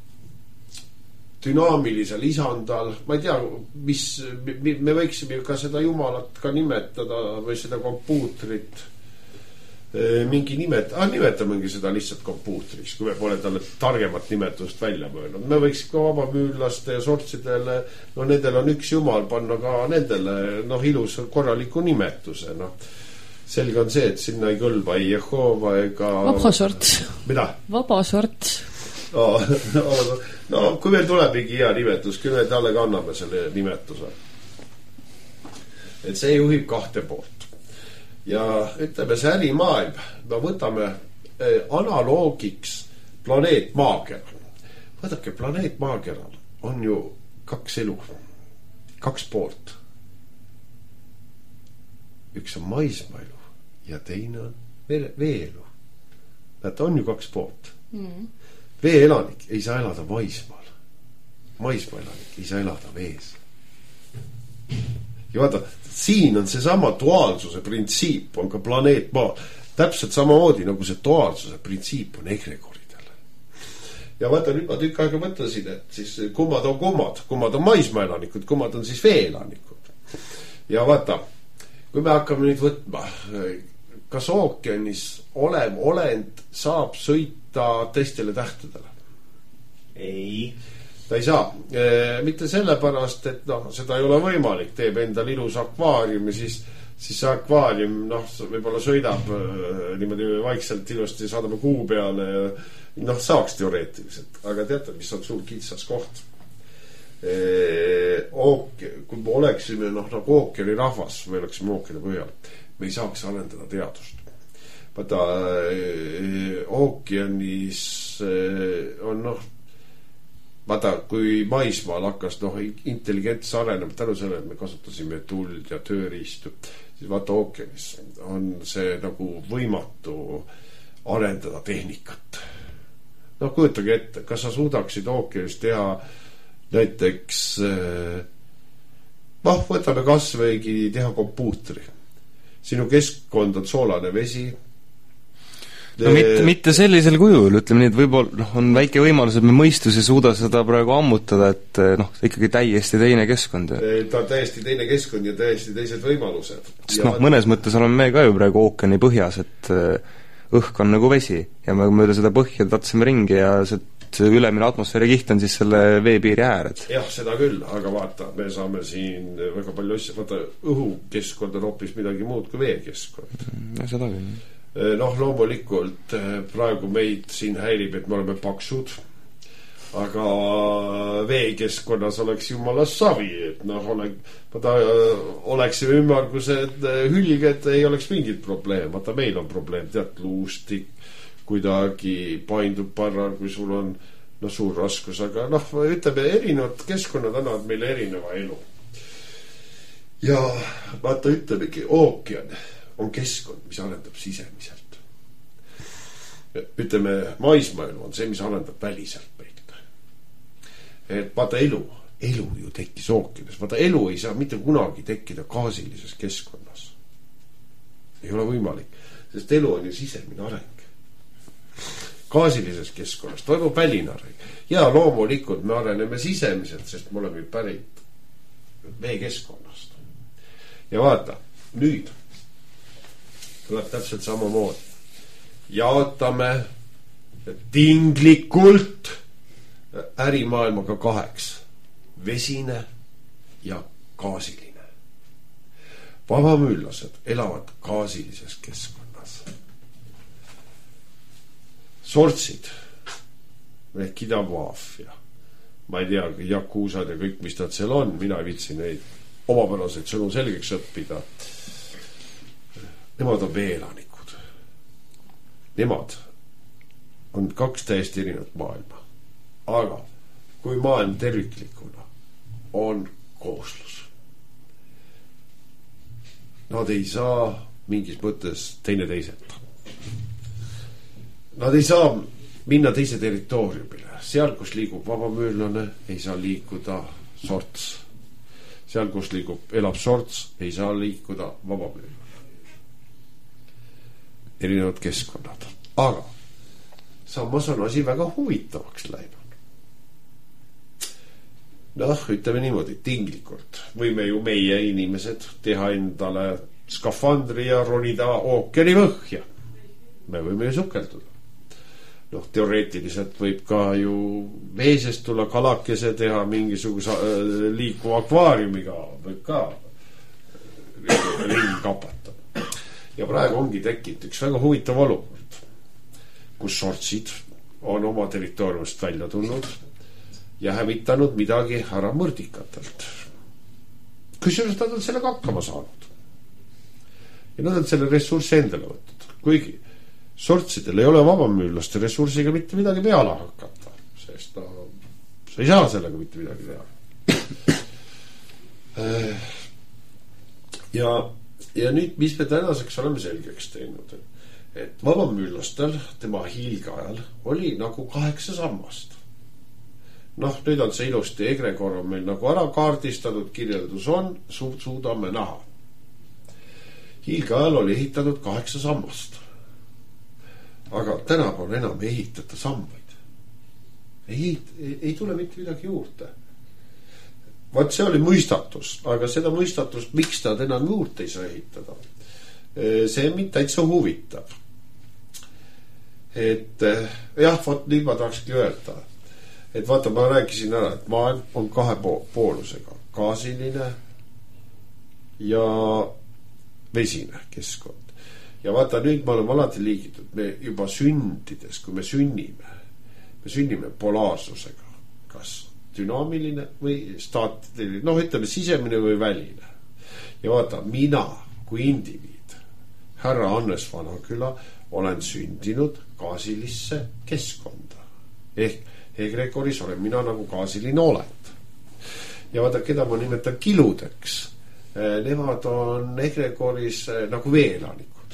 dünaamilisel isandal, ma ei tea, mis, me võiksime ka seda jumalat ka nimetada või seda kompuutrit mingi nimet, ah, nimetamegi seda lihtsalt kompuutriks, kui me pole talle targemat nimetust välja mõelnud. Me võiks ka vabamüürlaste ja sortsidele, no nendel on üks jumal panna ka nendele, noh, ilus korraliku nimetuse, noh. selge on see, et sinna ei kõlba ei Jehova ega... Vabasort. Mida? Vabasort. No, no, no kui meil tuleb mingi hea nimetus, küll me talle kanname selle nimetuse. Et see juhib kahte poolt. Ja ütleme, see ärimaailm, me võtame analoogiks planeet Maakera. Võtake, planeet Maakeral on ju kaks elu, kaks poolt. Üks on maismaelu ja teine on veelu. Näete, on ju kaks poolt. Mm. Veeelanik ei saa elada maismaal. Maismaelanik ei saa elada vees. Ja vaata, siin on see sama duaalsuse printsiip, on ka planeet Maa. Täpselt samamoodi, nagu see duaalsuse printsiip on egregoridel. Ja vaata, nüüd ma tükk aega mõtlesin, et siis kummad on kummad. Kummad on maismaelanikud, kummad on siis veeelanikud. Ja vaata, kui me hakkame nüüd võtma, kas ookeanis olev olend saab sõita teistele tähtedele? Ei. Ta ei saa. E, mitte sellepärast, et no, seda ei ole võimalik. Teeb endal ilus akvaariumi, siis, siis see akvaarium no, võib-olla sõidab niimoodi vaikselt ilusti saadame kuu peale ja noh, saaks teoreetiliselt. Aga teate, mis on suur kitsas koht? E, ooke, kui me oleksime noh, nagu ookeani rahvas, me oleksime ookeani põhjal, me ei saaks arendada teadust. Vaata, ookeanis on noh, vaata, kui maismaal hakkas noh, intelligents areneb tänu selle, et me kasutasime tuld ja tööriistu, siis vaata ookeanis on see nagu võimatu arendada tehnikat. No kujutage ette, kas sa suudaksid ookeanis teha näiteks noh, võtame kasvõigi teha kompuutri. Sinu keskkond on soolane vesi. No mitte, mitte sellisel kujul, ütleme nii, et võib-olla noh, on väike võimalus, et me mõistus ei suuda seda praegu ammutada, et noh, ikkagi täiesti teine keskkond. Ta on täiesti teine keskkond ja täiesti teised võimalused. Sest noh, mõnes mõttes oleme me ka ju praegu ookeani põhjas, et õhk on nagu vesi ja me mööda seda põhja tatsime ringi ja see ülemine atmosfääri kiht on siis selle veepiiri ääred. Jah, seda küll, aga vaata, me saame siin väga palju asja, vaata, õhukeskkond on hoopis midagi muud kui veekeskkond. Ja seda küll. Noh, loomulikult praegu meid siin häirib, et me oleme paksud, aga veekeskkonnas oleks jumala savi, et noh, ole, vaata, oleksime ümmargused hülged, ei oleks mingit probleem, vaata, meil on probleem, tead, luustik, kuidagi paindub parral, kui sul on no, suur raskus, aga noh, ütleme, erinevad keskkonnad annavad meile erineva elu. Ja vaata, ütlemegi, ookean on keskkond, mis arendab sisemiselt. Ütleme, maismaelu on see, mis arendab väliselt meilt. Et vaata elu, elu ju tekkis ookeanis. Vaata, elu ei saa mitte kunagi tekkida gaasilises keskkonnas. Ei ole võimalik, sest elu on ju sisemine areng. Gaasilises keskkonnas toimub väline areng. Ja loomulikult me areneme sisemiselt, sest me oleme pärit veekeskkonnast. Ja vaata, nüüd tuleb täpselt samamoodi. Jaotame tinglikult ärimaailmaga kaheks. Vesine ja gaasiline. Vabamüüllased elavad gaasilises keskkonnas. Sortsid ehk kidamaafia. Ma ei tea, jakuusad ja kõik, mis nad seal on. Mina ei viitsi neid omapäraseid sõnu selgeks õppida. Nemad on veelanikud. Nemad on kaks täiesti erinevat maailma. Aga kui maailm terviklikuna on kooslus, nad ei saa mingis mõttes teine teiselt. Nad ei saa minna teise territooriumile. Seal, kus liigub vabamüürlane, ei saa liikuda sorts. Seal, kus liigub, elab sorts, ei saa liikuda vabamüürlane. Erinevad keskkonnad. Aga samas on asi väga huvitavaks läinud. Noh, ütleme niimoodi, tinglikult. Võime ju meie inimesed teha endale skafandri ja ronida ookeani põhja. Me võime ju sukelduda. Noh, teoreetiliselt võib ka ju veesest tulla kalakese teha mingisuguse liikuva akvaariumiga. Võib ka ringi kapata. ja praegu ongi tekkinud üks väga huvitav olukord, kus sortsid on oma territooriumist välja tulnud ja hävitanud midagi ära mõrdikatelt. Kusjuures nad on sellega hakkama saanud. Ja nad on selle ressurssi endale võtnud. Kuigi sortsidel ei ole vabamüürlaste ressursiga mitte midagi peale hakata, sest no, sa ei saa sellega mitte midagi teha. Ja, ja nüüd, mis me tänaseks oleme selgeks teinud, et vabamüürlastel tema hiilge ajal oli nagu kaheksa sammast. Noh, nüüd on see ilusti, egregor on meil nagu ära kaardistatud, kirjeldus on, suud suudame näha. Hiilge ajal oli ehitatud kaheksa sammast. Aga tänapäeval enam ei ehitata sambaid. Ei, ei, ei tule mitte midagi juurde. Vaat see oli mõistatus, aga seda mõistatust, miks ta enam juurde ei saa ehitada, see mind täitsa huvitab. Et jah, vot nüüd ma tahakski öelda, et vaata, ma rääkisin ära, et maailm on kahe poolusega, gaasiline ja vesine keskkond. Ja vaata, nüüd me oleme alati liigitud, me juba sündides, kui me sünnime, me sünnime polaarsusega, kas dünaamiline või staatiline, noh, ütleme sisemine või väline. Ja vaata, mina kui indiviid, härra Hannes Vanaküla, olen sündinud gaasilisse keskkonda. Ehk egregoris olen mina nagu gaasiline olend. Ja vaata, keda ma nimetan kiludeks, nemad on egregoris nagu veelanikud.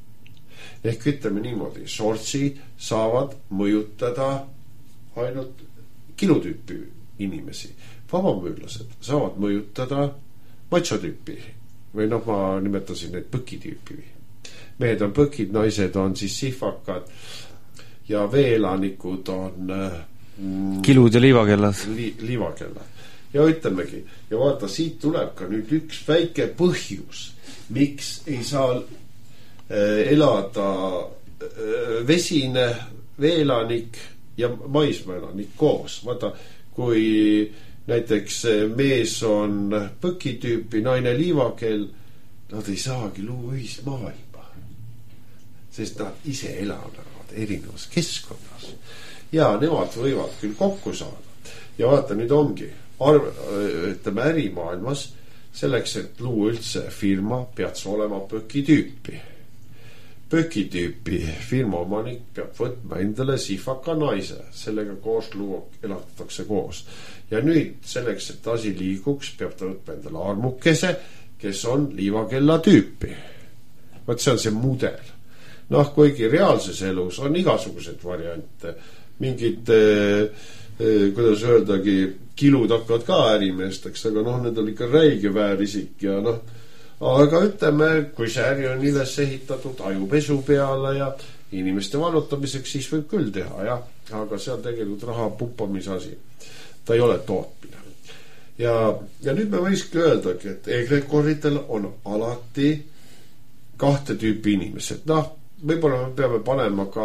Ehk ütleme niimoodi, sortsid saavad mõjutada ainult kilutüüpi inimesi. Vabamüürlased saavad mõjutada macho-tüüpi või noh, ma nimetasin neid põkitüüpi. Mehed on põkid, naised on siis sihvakad ja veelanikud on mm, kilud ja liivakellad li, liivakellad. Ja ütlemegi, ja vaata, siit tuleb ka nüüd üks väike põhjus, miks ei saa äh, elada äh, vesine veelanik ja maismaelanik koos. Vaata, kui näiteks mees on põkitüüpi, naine liivakell, nad ei saagi luua ühist maailma, sest nad ise elavad erinevas keskkonnas ja nemad võivad küll kokku saada. Ja vaata, nüüd ongi arv, ütleme ärimaailmas selleks, et luua üldse firma, pead sa olema põkitüüpi. Põkitüüpi firma omanik peab võtma endale sihvaka naise, sellega koos luua, elatatakse koos. Ja nüüd selleks, et asi liiguks, peab ta võtma endale armukese, kes on liivakella tüüpi. Vaat see on see mudel. Noh, kuigi reaalses elus on igasugused variante. Mingid, eh, eh, kuidas öeldagi, kilud hakkavad ka ärimeesteks, aga noh, need on ikka räige väärisik ja noh, aga ütleme, kui see äri on üles ehitatud ajupesu peale ja inimeste vallutamiseks, siis võib küll teha, jah. Aga see on tegelikult raha puppamise asi. Ta ei ole tootmine. Ja, ja nüüd me võiski öeldagi, et egregoritel on alati kahte tüüpi inimesed. Noh, võib-olla me peame panema ka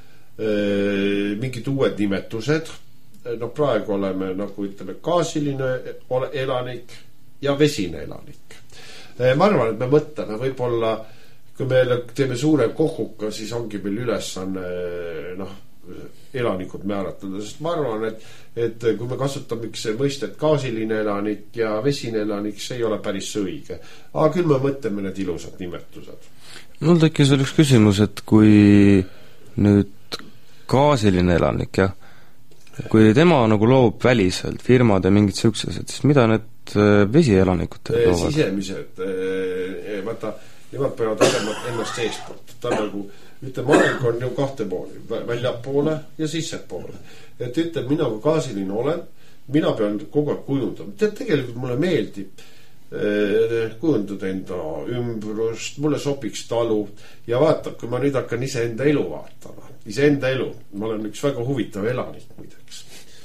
e, mingid uued nimetused. No praegu oleme, nagu ütleme, gaasiline elanik ja vesine elanik. Ma arvan, et me mõtleme võib-olla, kui me teeme suure kohuka, siis ongi meil ülesanne noh, elanikud määratleda, sest ma arvan, et, et kui me kasutame see mõistet gaasiline elanik ja vesine elanik, see ei ole päris õige. Aga küll me mõtleme need ilusad nimetused. Mul tekkis veel üks küsimus, et kui nüüd gaasiline elanik, jah, kui tema nagu loob väliselt firmad ja mingid süksused, siis mida need vesielanikud loovad? Sisemised, vaata, nemad peavad olema ennast eespoolt. Ta nagu, ütleme, areng on ju kahte pooli, väljapoole ja sissepoole. Et ütleme, mina kui gaasiline olen, mina pean kogu aeg kujundama. Tead, tegelikult mulle meeldib kujundada enda ümbrust, mulle sobiks talu ja vaata, kui ma nüüd hakkan ise enda elu vaatama, ise enda elu, ma olen üks väga huvitav elanik muideks.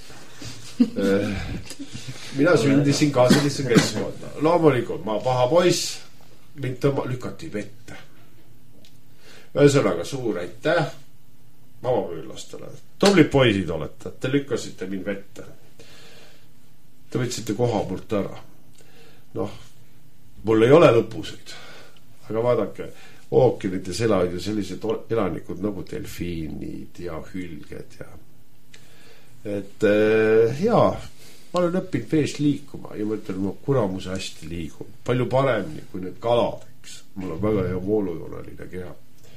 Mina sündisin gaasilisse keskkonda. Loomulikult ma paha poiss, mind tõmba lükati vette. Ühesõnaga suur aitäh vabamüürlastele. Tublid poisid olete, te lükkasite mind vette. Te võtsite koha mult ära. Noh, mul ei ole lõpuseid. Aga vaadake, ookeanites elavad ju sellised elanikud nagu delfiinid ja hülged ja et äh, jaa, ma olen õppinud vees liikuma ja ma ütlen, ma kuramuse hästi liigub. Palju paremini kui need kalad, eks. Mul on väga hea voolujooneline keha.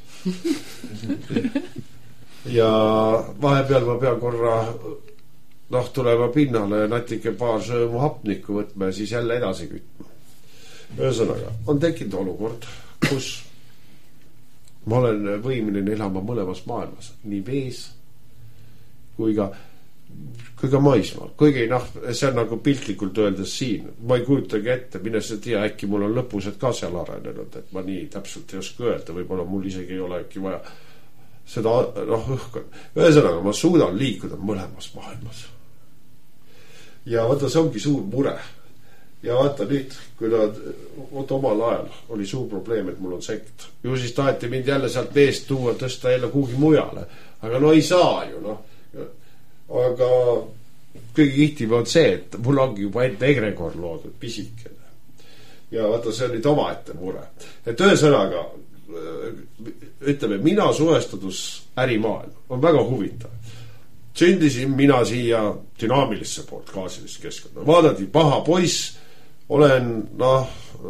ja vahepeal ma pean korra noh, tulema pinnale natuke paar söömu hapnikku võtma ja siis jälle edasi kütma. Ühesõnaga, on tekkinud olukord, kus ma olen võimeline elama mõlemas maailmas, nii vees kui ka, kui ka maismaal. Kuigi noh, see on nagu piltlikult öeldes siin. Ma ei kujutagi ette, mine sa tea, äkki mul on lõpused ka seal arenenud, et ma nii täpselt ei oska öelda, võib-olla mul isegi ei ole äkki vaja seda noh, õhku. Ühesõnaga, ma suudan liikuda mõlemas maailmas. Ja vaata, see ongi suur mure. Ja vaata nüüd, kui nad oot omal ajal oli suur probleem, et mul on sekt. Ju siis taheti mind jälle sealt veest tuua, tõsta jälle kuhugi mujale. Aga no ei saa ju, noh. Aga kõige kihtiv on see, et mul ongi juba ette egregor loodud pisikene. Ja vaata, see on nüüd oma ette mure. Et ühesõnaga, ütleme, mina suhestadus ärimaailm on väga huvitav. Sündisin mina siia dünaamilisse poolt gaasilisse keskkonda. Vaadati paha poiss, olen noh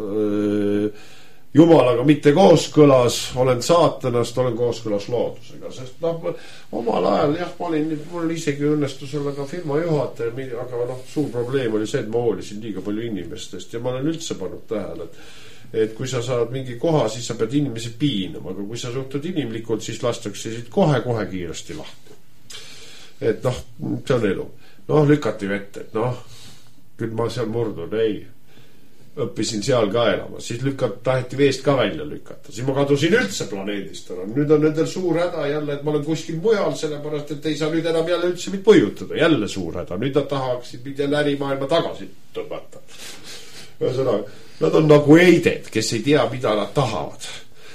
jumalaga mitte kooskõlas, olen saatanast, olen kooskõlas loodusega, sest noh, omal ajal jah, ma olin, mul isegi õnnestus olla ka firma juhataja, aga noh, suur probleem oli see, et ma hoolisin liiga palju inimestest ja ma olen üldse pannud tähele, et et kui sa saad mingi koha, siis sa pead inimesi piinama, aga kui sa suhtud inimlikult, siis lastakse siit kohe-kohe kiiresti lahti. Et noh, see on elu. Noh, lükati vette, et noh, küll ma seal murdun, ei. Õppisin seal ka elama, siis lükat, taheti veest ka välja lükata. Siis ma kadusin üldse planeedist ära. Nüüd on nendel suur häda jälle, et ma olen kuskil mujal, sellepärast, et ei saa nüüd enam jälle üldse mind põjutada. Jälle suur häda. Nüüd nad tahaksid mind jälle ärimaailma tagasi tõmmata. Ühesõnaga, nad on nagu eided, kes ei tea, mida nad tahavad.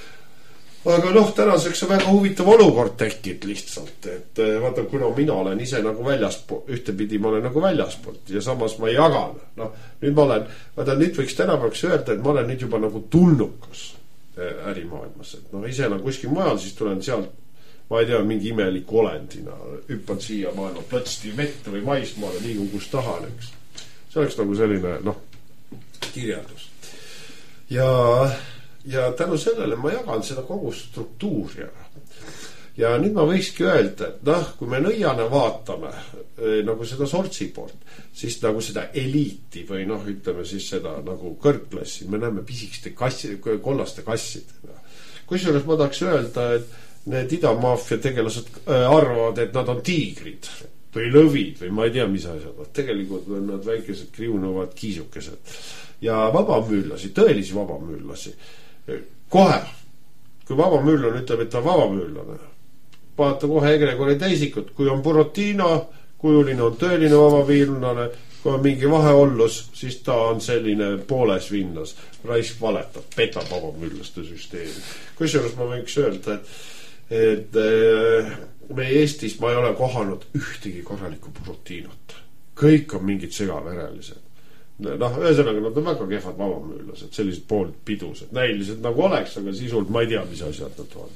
Aga noh, tänaseks on väga huvitav olukord tekkinud lihtsalt, et vaata, kuna mina olen ise nagu väljaspool, ühtepidi ma olen nagu väljaspoolt ja samas ma ei jagan. Noh, nüüd ma olen, vaata, nüüd võiks tänapäevaks öelda, et ma olen nüüd juba nagu tulnukas ärimaailmas, et noh, ise olen kuskil mujal, siis tulen sealt, ma ei tea, mingi imelik olendina, hüppan siia maailma plõtsti vette või maismaale, liigun kus tahan, eks. See oleks nagu selline, noh, kirjeldus. Ja Ja tänu sellele ma jagan seda kogu struktuuri ära. Ja nüüd ma võikski öelda, et noh, kui me nõiane vaatame nagu seda sortsi poolt, siis nagu seda eliiti või noh, ütleme siis seda nagu kõrgklassi, me näeme pisikeste kassi, kollaste kassidena. Kusjuures ma tahaks öelda, et need idamaafia tegelased arvavad, et nad on tiigrid või lõvid või ma ei tea, mis asjad. Tegelikult on nad väikesed kriunuvad kiisukesed. Ja vabamüüllasi, tõelisi vabamüüllasi. Kohe, kui vabamüülane ütleb, et ta on vabamüülane, vaata kohe egregori teisikut, kui on Buratino, kujuline on tõeline vabamüülane, kui on mingi vaheollus, siis ta on selline pooles vinnas, raisk valetab, petab vabamüürlaste süsteemi. Kusjuures ma võiks öelda, et, et meie Eestis ma ei ole kohanud ühtegi korralikku Buratinot. Kõik on mingid segaverelised. Noh, ühesõnaga, nad on väga kehvad vabamüülased, sellised pooled pidused, näilised nagu oleks, aga sisult ma ei tea, mis asjad nad on.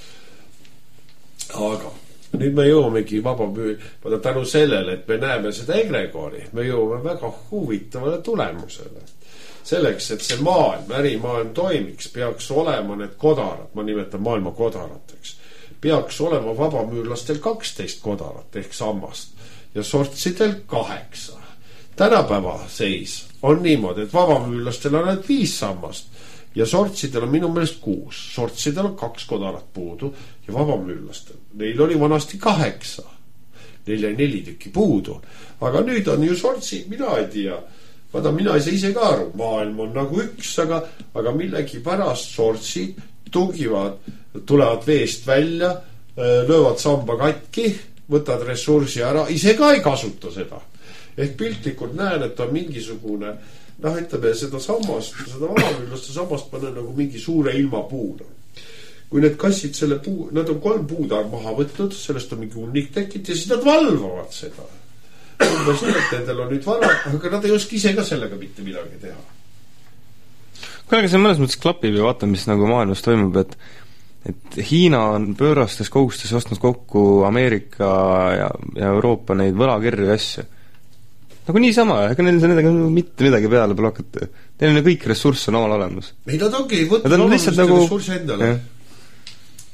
Aga nüüd me jõuamegi vabamüür, vaata tänu sellele, et me näeme seda egregori, me jõuame väga huvitavale tulemusele. Selleks, et see maailm, ärimaailm toimiks, peaks olema need kodarad, ma nimetan maailma kodarateks, peaks olema vabamüürlastel kaksteist kodarat ehk sammast ja sortsidel kaheksa. Tänapäeva seis on niimoodi, et vabamüürlastel on ainult viis sammast ja sortsidel on minu meelest kuus. Sortsidel on kaks kodarat puudu ja vabamüürlastel. Neil oli vanasti kaheksa. Neil jäi neli tükki puudu. Aga nüüd on ju sortsi, mina ei tea. Vaata, mina ei saa ise ka aru. Maailm on nagu üks, aga, aga millegi pärast sortsid tungivad, tulevad veest välja, löövad samba katki, võtad ressursi ära, ise ka ei kasuta seda. Ehk piltlikult näen, et on mingisugune, noh, ütleme, seda sammast, seda vabamüürlaste sammast panen nagu mingi suure ilmapuuna. Kui need kassid selle puu, nad on kolm puuda maha võtnud, sellest on mingi unnik tekit ja siis nad valvavad seda. Umbes nii, et nendel on nüüd vara, aga nad ei oska ise ka sellega mitte midagi teha. kuule, aga see mõnes mõttes klapib ja vaata, mis nagu maailmas toimub, et et Hiina on pöörastes kohustes ostnud kokku Ameerika ja, ja Euroopa neid võlakirju ja asju. Nagu niisama, ega neil see nendega mitte midagi peale pole hakata. Neil on kõik ressurss on omal olemas. Ei, nad ongi võtnud olemust nagu... ressurssi endale. Ja.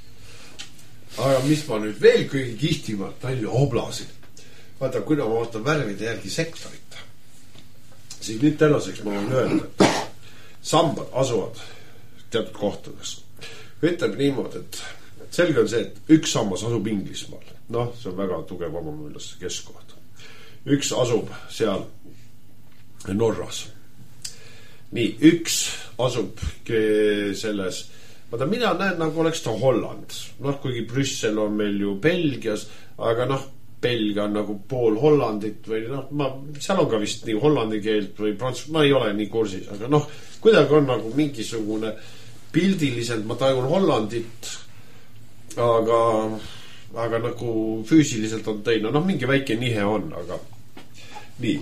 Aga mis ma nüüd veel kõige kihtimalt välja oblasin. Vaata, kui ma vaatan värvide järgi sektorit, siis nüüd tänaseks ma võin öelda, et sambad asuvad teatud kohtades. Ütleb niimoodi, et selge on see, et üks sammas asub Inglismaal. Noh, see on väga tugev vabamüülase keskkoht. Üks asub seal Norras. Nii, üks asub selles, vaata, mina näen, nagu oleks ta Holland. Noh, kuigi Brüssel on meil ju Belgias, aga noh, Belgia on nagu pool Hollandit või noh, ma, seal on ka vist nii hollandi keelt või prantsus, ma ei ole nii kursis, aga noh, kuidagi on nagu mingisugune pildiliselt ma tajun Hollandit, aga aga nagu füüsiliselt on teine, noh mingi väike nihe on, aga nii.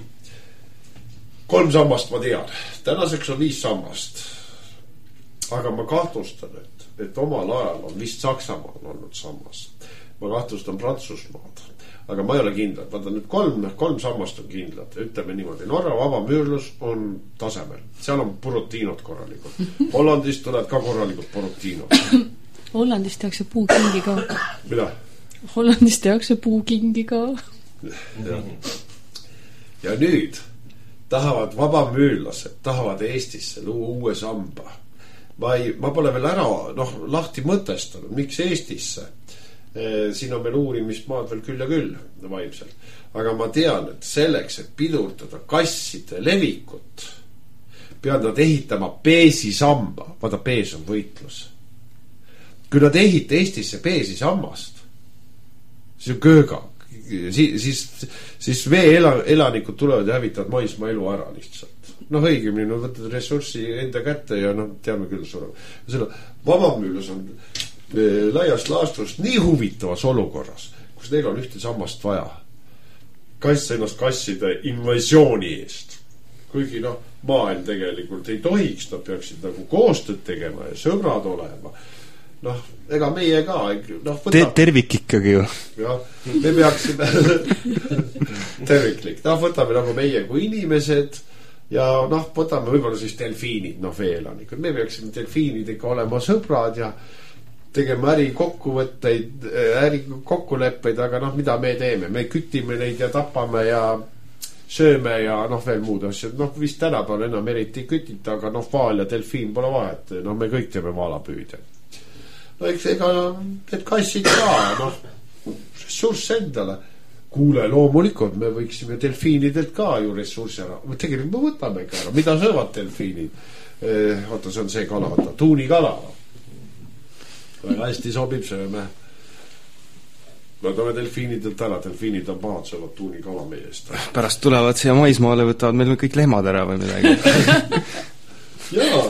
Kolm sammast ma tean, tänaseks on viis sammast, aga ma kahtlustan, et, et omal ajal on vist Saksamaal olnud sammas, ma kahtlustan Prantsusmaad, aga ma ei ole kindlad, vaata nüüd kolm, kolm sammast on kindlad, ütleme niimoodi, Norra vabamüürlus on tasemel, seal on Borottiinod korralikult, Hollandist tuleb ka korralikult Borottiinod. Hollandist tehakse puukingi ka. Mida? Hollandist tehakse puukingi ka. Ja. ja nüüd tahavad vabamüürlased, tahavad Eestisse luua uue samba. Ma, ei, ma pole veel ära noh, lahti mõtestanud, miks Eestisse. Siin on veel uurimismaad veel küll ja küll vaimselt. Aga ma tean, et selleks, et pidurdada kasside levikut, peavad nad ehitama peesi samba. Vaata, pees on võitlus. Kui nad ehita Eestisse peesi sammast, siis on kööga. Siis, siis, siis vee elanikud tulevad ja hävitavad maismaa elu ära lihtsalt. Noh, õigemini, no võtad ressurssi enda kätte ja noh, teame küll surema. Selle vabamüülus on laiast laastust nii huvitavas olukorras, kus neil on ühte sammast vaja. Kaitse ennast kasside invasiooni eest. Kuigi noh, maailm tegelikult ei tohiks, nad peaksid nagu koostööd tegema ja sõbrad olema. Noh, ega meie ka noh, võtab... Te tervik ikkagi ju. Jah, me peaksime terviklik. Noh, võtame nagu meie kui inimesed ja noh, võtame võib-olla siis delfiinid, noh, veelanikud. Me peaksime delfiinidega olema sõbrad ja tegema äri kokkuvõtteid, äri kokkuleppeid, aga noh, mida me teeme? Me kütime neid ja tapame ja sööme ja noh, veel muud asjad. Noh, vist tänapäeval enam eriti kütita, aga noh, vaal ja delfiin pole vahet. Noh, me kõik teeme vaalapüüdja. No eks ega need kassid ka, noh, ressurss endale. Kuule, loomulikult me võiksime delfiinidelt ka ju ressurssi ära. Tegelikult me võtame ka ära. Mida söövad delfiinid? Eh, oota, see on see kala, oota, tuunikala. Väga hästi sobib sööme. Võtame delfiinidelt ära, delfiinid on pahad, söövad tuunikala meie eest. Pärast tulevad siia maismaale, võtavad meil kõik lehmad ära või midagi. Jaa.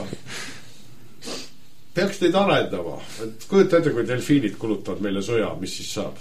Peaks neid arendama. Et kujuta ette, kui delfiinid kulutavad meile sõja, mis siis saab?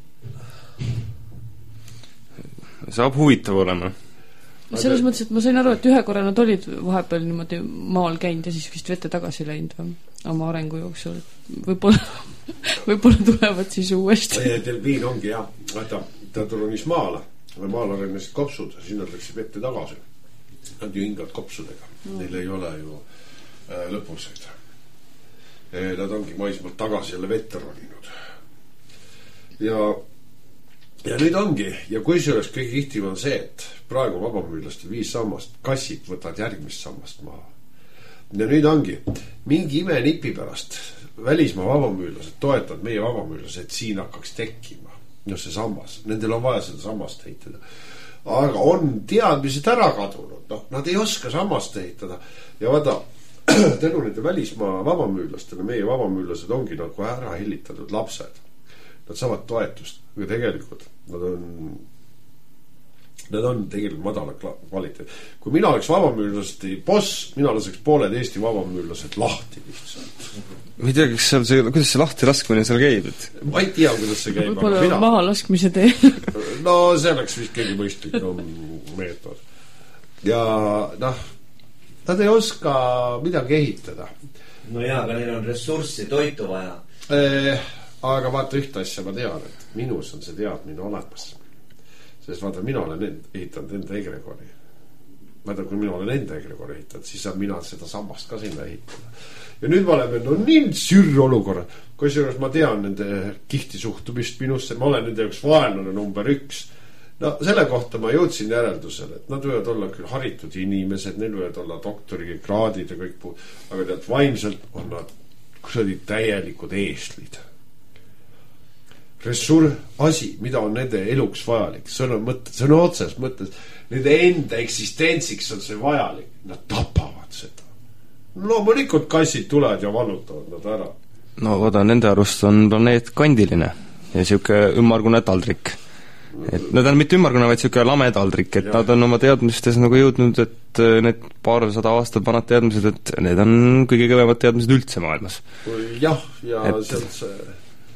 Saab huvitav olema. Selles mõttes, et ma sain aru, et ühe korra nad olid vahepeal niimoodi maal käinud ja siis vist vette tagasi läinud või oma arengu jooksul. Võib-olla, võib-olla tulevad siis uuesti. Delfiin ongi, jah. Vaata, ta turunis maale. Maal arenesid kopsud, siis nad läksid vette tagasi. Nad ju hingavad kopsudega. No. Neil ei ole ju äh, lõpuseid. Nad ongi maismaalt tagasi jälle vette roninud. Ja Ja nüüd ongi, ja kui see oleks kõige kihtim on see, et praegu vabamüülastel viis sammast, kassid võtavad järgmist sammast maha. Ja nüüd ongi, mingi ime nipi pärast välismaa vabamüülased toetavad meie vabamüülased, et siin hakkaks tekkima. No see sammas, nendel on vaja seda sammast ehitada. Aga on teadmised ära kadunud, noh, nad ei oska sammast ehitada. Ja vaata, tänu nende välismaa vabamüülastele, meie vabamüülased ongi nagu ära hellitatud lapsed. Nad saavad toetust, aga tegelikult nad on nad on tegelikult madala kvaliteet. Kui mina oleks vabamüülased boss, mina laseks pooled Eesti vabamüülased lahti lihtsalt. Ma ei tea, kas seal see, kuidas see lahti laskmine seal käib? Et... ma ei tea, kuidas see käib. Võib-olla mina... maha laskmise tee. No see oleks vist kõige mõistlikum meetod. Ja noh, nad ei oska midagi ehitada. No jaa, aga neil on ressurssi, toitu vaja. Eh, aga vaata ühte asja ma tean, et minus on see teadmine olemas. Sest vaata, mina olen ehitanud enda egregori. Vaata, kui mina olen enda egregori ehitanud, siis saan mina seda sammast ka sinna ehitada. Ja nüüd ma oleme no nii sürr olukorra. Kui seejuures ma tean nende kihti suhtumist minusse, ma olen nende jaoks vaenlane number üks. No selle kohta ma jõudsin järeldusele, et nad võivad olla küll haritud inimesed, neil võivad olla doktori kraadid ja kõik puu, aga tead, vaimselt on nad kusagil täielikud eeslid. Ressur asi, mida on nende eluks vajalik, sõna mõttes, sõna otses mõttes, nende enda eksistentsiks on see vajalik, nad tapavad seda. Loomulikult kassid tulevad ja vallutavad nad ära. No vaada, nende arust on planeet kandiline ja siuke ümmargune taldrik. Et nad on mitte ümmargune, vaid siuke lame taldrik, et ja. Nad on oma teadmistes nagu jõudnud, et need paarsada aastat vanad teadmised, et need on kõige kõvemad teadmised üldse maailmas. Jah, ja et... sealt see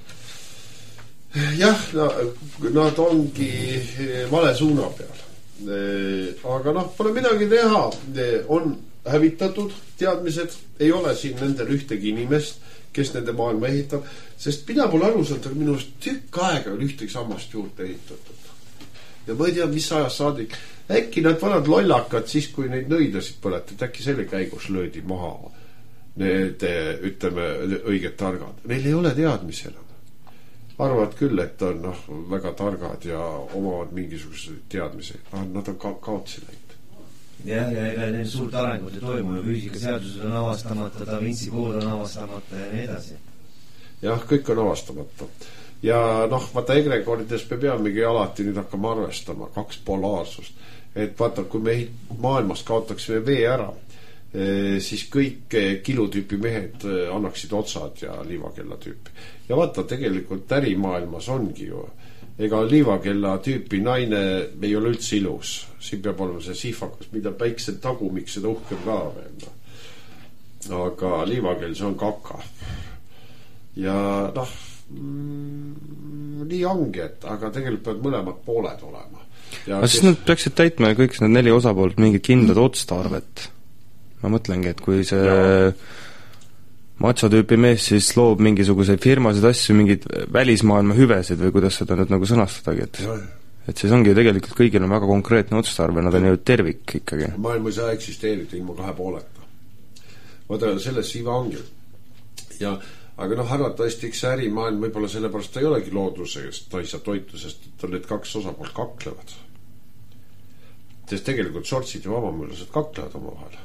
jah, no, nad ongi vale suuna peal. Aga noh, pole midagi teha. On hävitatud teadmised, ei ole siin nendel ühtegi inimest, kes nende maailma ehitab, sest mina pole aru saanud, aga minu tükk aega on ühtegi sammast juurde ehitatud. Ja ma ei tea, mis ajas saadik. Äkki nad vanad lollakad siis, kui neid nõidasid põletad, äkki selle käigus löödi maha need, ütleme, õiged targad. Neil ei ole teadmisi enam. Arvad küll, et on noh, väga targad ja omavad mingisuguse teadmisi. Nad on ka kaotsi läinud. Jah, ja ega neil suurt arengut ei toimu ja füüsikaseadused on avastamata, Da Vinci kood on avastamata ja nii edasi. Jah, kõik on avastamata. Ja noh, vaata egregorides me peamegi alati nüüd hakkama arvestama kaks polaarsust. Et vaata, kui me maailmas kaotaksime vee ära, siis kõik kilutüüpi mehed annaksid otsad ja liivakella tüüpi. Ja vaata, tegelikult ärimaailmas ongi ju. Ega liivakella tüüpi naine ei ole üldse ilus. Siin peab olema see sifakas, mida päikse tagumik, seda uhkem ka veel. Aga liivakell, see on kaka. Ja noh, mm, nii ongi, et aga tegelikult peavad mõlemad pooled olema. Ja aga kes... siis nad peaksid täitma kõik need neli osapoolt mingid kindlad otstarvet. Ma mõtlengi, et kui see ja. Macho tüüpi mees siis loob mingisuguseid firmasid asju, mingid välismaailma hüvesid või kuidas seda nüüd nagu sõnastadagi, et, et siis ongi tegelikult kõigil on väga konkreetne otstarve, nad on ju tervik ikkagi. Maailma ei saa eksisteerida ilma kahe pooleta. Vaata, selles iva ongi. Ja, aga noh, arvatavasti eks ärimaailm võib-olla sellepärast ta ei olegi looduse, sest ta ei saa toitu, sest ta need kaks osapoolt kaklevad. Sest tegelikult sortsid ja vabamüülased kaklevad oma vahel.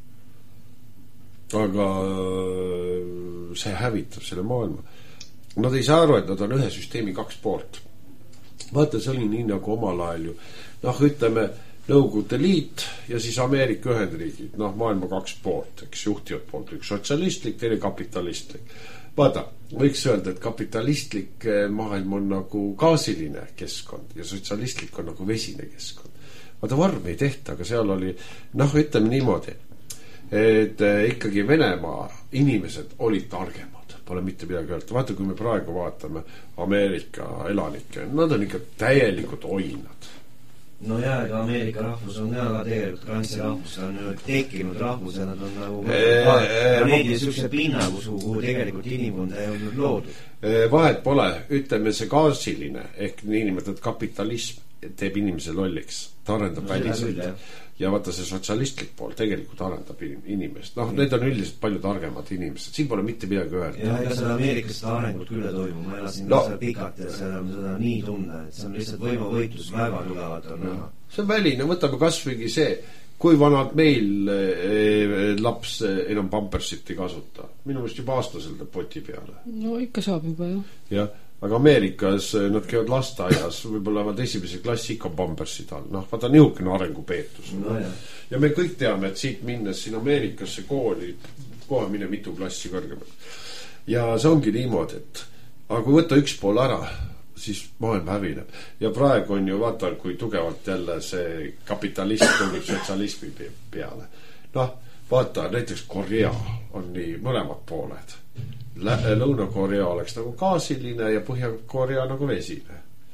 Aga see hävitab selle maailma. Nad ei saa aru, et nad on ühe süsteemi kaks poolt. Vaata, see oli nii nagu omal ajal ju. Noh, ütleme, Nõukogude Liit ja siis Ameerika Ühendriigid. Noh, maailma kaks poolt, eks juhtivad poolt. Üks sotsialistlik, teine kapitalistlik. Vaata, võiks öelda, et kapitalistlik maailm on nagu gaasiline keskkond ja sotsialistlik on nagu vesine keskkond. Vaata, varm ei tehta, aga seal oli, noh, ütleme niimoodi, et ikkagi Venemaa inimesed olid targemad, pole mitte midagi öelda. Vaata, kui me praegu vaatame Ameerika elanikke, nad on ikka täielikult oinad. No jaa, ega Ameerika rahvus on ka tegelikult krantsi rahvus, on ju tekkinud rahvus ja nad on nagu planeedi sükse pinna, kuhu tegelikult inimkond ei olnud loodud. Vahet pole, ütleme see gaasiline ehk niinimetatud kapitalism teeb inimese lolliks, ta arendab no, väliselt. Ja vaata see sotsialistlik pool tegelikult arendab inimest. Noh, need on üldiselt palju targemad inimesed. Siin pole mitte midagi öelda. Ja ega seda Ameerikas seda arengut küll ei toimu. Ma elasin no. Seda pikalt ja seda, seda nii tunda, et see on lihtsalt võimavõitlus väga tugevat on näha. See on väline, võtame kasvõigi see, kui vanad meil eh, laps enam pampersit ei kasuta. Minu meelest juba aastasel poti peale. No ikka saab juba, jah. Jah. Aga Ameerikas nad käivad lasteaias, võib-olla nad esimese klassi ikka pampersid all. Noh, vaata niisugune arengupeetus. No, ja me kõik teame, et siit minnes siin Ameerikasse kooli, kohe mine mitu klassi kõrgemalt. Ja see ongi niimoodi, et aga kui võtta üks pool ära, siis maailm hävineb. Ja praegu on ju, vaata, kui tugevalt jälle see kapitalist tugib sotsialismi peale. Noh, vaata, näiteks Korea on nii mõlemad pooled. Lõuna-Korea oleks nagu gaasiline ja Põhja-Korea nagu vesine.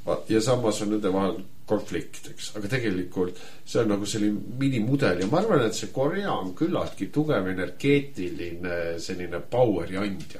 ja samas on nende vahel konflikt, eks, aga tegelikult see on nagu selline minimudel ja ma arvan, et see Korea on küllaltki tugev energeetiline selline poweri andja.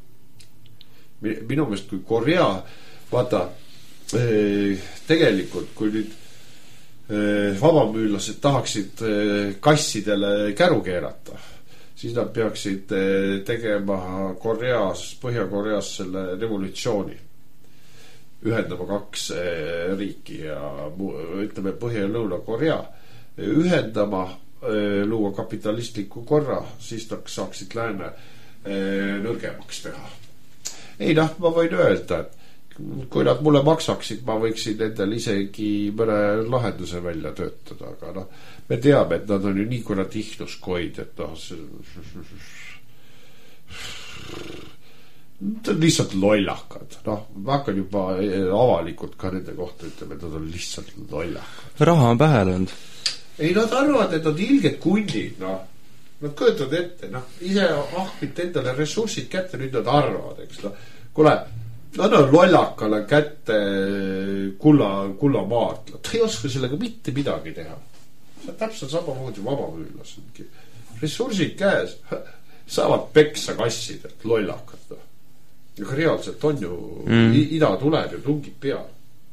Minu meelest, kui Korea, vaata, tegelikult, kui nüüd vabamüülased tahaksid kassidele käru keerata, siis nad peaksid tegema Koreas, Põhja-Koreas selle revolutsiooni. Ühendama kaks riiki ja ütleme Põhja- ja Lõuna-Korea. Ühendama, luua kapitalistliku korra, siis nad saaksid lääne nõrgemaks teha. Ei noh, ma võin öelda, et kui nad mulle maksaksid, ma võiksin nendel isegi mõne lahenduse välja töötada, aga noh, me teame, et nad on ju nii kurat ihnuskoid, et noh, see nad on lihtsalt lollakad, noh, ma hakkan juba avalikult ka nende kohta ütlema, et nad on lihtsalt lollakad. Raha on pähe löönud. Ei, nad arvavad, et nad ilged kundid, noh, nad köötavad ette, noh, ise ahmid endale ressursid kätte, nüüd nad arvavad, eks, noh, kuule, nad on lollakale kätte kulla, kulla maad. Ta ei oska sellega mitte midagi teha. See on täpselt samamoodi vabamüülasedki. Ressursid käes saavad peksa kassidelt lollakad. Aga reaalselt on ju mm. ida tuleb ja tungib peal.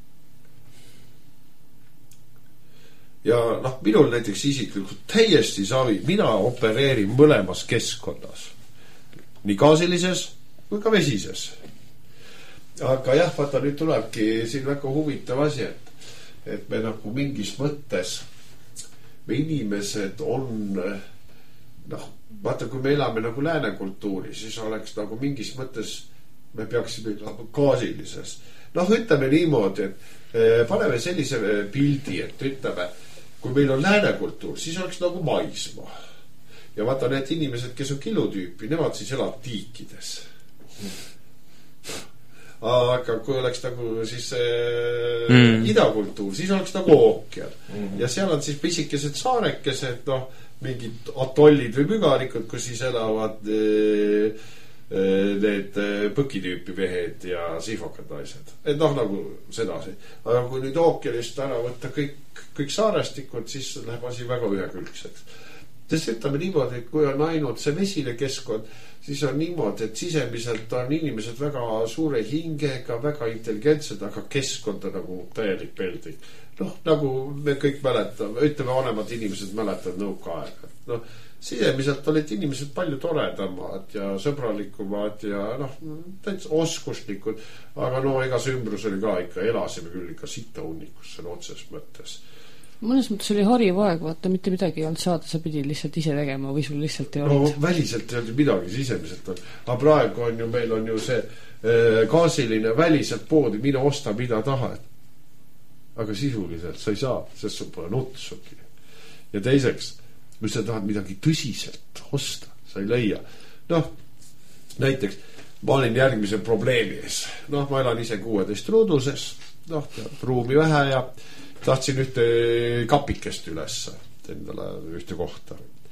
Ja noh, minul näiteks isiklikult täiesti savi, mina opereerin mõlemas keskkonnas. Nii gaasilises kui ka vesises. Aga jah, vaata nüüd tulebki siin väga huvitav asi, et, et me nagu mingis mõttes me inimesed on noh, vaata kui me elame nagu lääne kultuuri, siis oleks nagu mingis mõttes me peaksime nagu gaasilises. Noh, ütleme niimoodi, et paneme sellise pildi, et ütleme, kui meil on lääne kultuur, siis oleks nagu maismaa. Ja vaata need inimesed, kes on kilutüüpi, nemad siis elavad tiikides. Aga kui oleks nagu siis äh, mm. idakultuur, siis oleks nagu ookean mm. ja seal on siis pisikesed saarekesed, noh, mingid atollid või mügarikud, kus siis elavad äh, äh, need põkitüüpi vehed ja sihvakad naised, et noh, nagu sedasi. Aga kui nüüd ookeanist ära võtta kõik, kõik saarestikud, siis läheb asi väga ühekülgseks. Sest ütleme niimoodi, et kui on ainult see vesine keskkond, siis on niimoodi, et sisemiselt on inimesed väga suure hingega, väga intelligentsed, aga keskkonda nagu täielik peldik. Noh, nagu me kõik mäletame, ütleme vanemad inimesed mäletavad nõukaaega. Noh, sisemiselt olid inimesed palju toredamad ja sõbralikumad ja noh, täitsa oskuslikud, aga no ega see ümbrus oli ka ikka, elasime küll ikka sita hunnikus selle otses mõttes. Mõnes mõttes oli hariv aeg, vaata, mitte midagi ei olnud saada, sa pidi lihtsalt ise tegema või sul lihtsalt ei olnud. No väliselt ei olnud midagi, sisemiselt on. Aga praegu on ju, meil on ju see äh, gaasiline väliselt poodi, mine osta mida tahad. Aga sisuliselt sa ei saa, sest sul pole nutsugi. Ja teiseks, kui sa tahad midagi tõsiselt osta, sa ei leia. Noh, näiteks ma olin järgmise probleemi ees. Noh, ma elan ise kuueteist ruuduses, noh, ruumi vähe ja tahtsin ühte kapikest üles endale ühte kohta.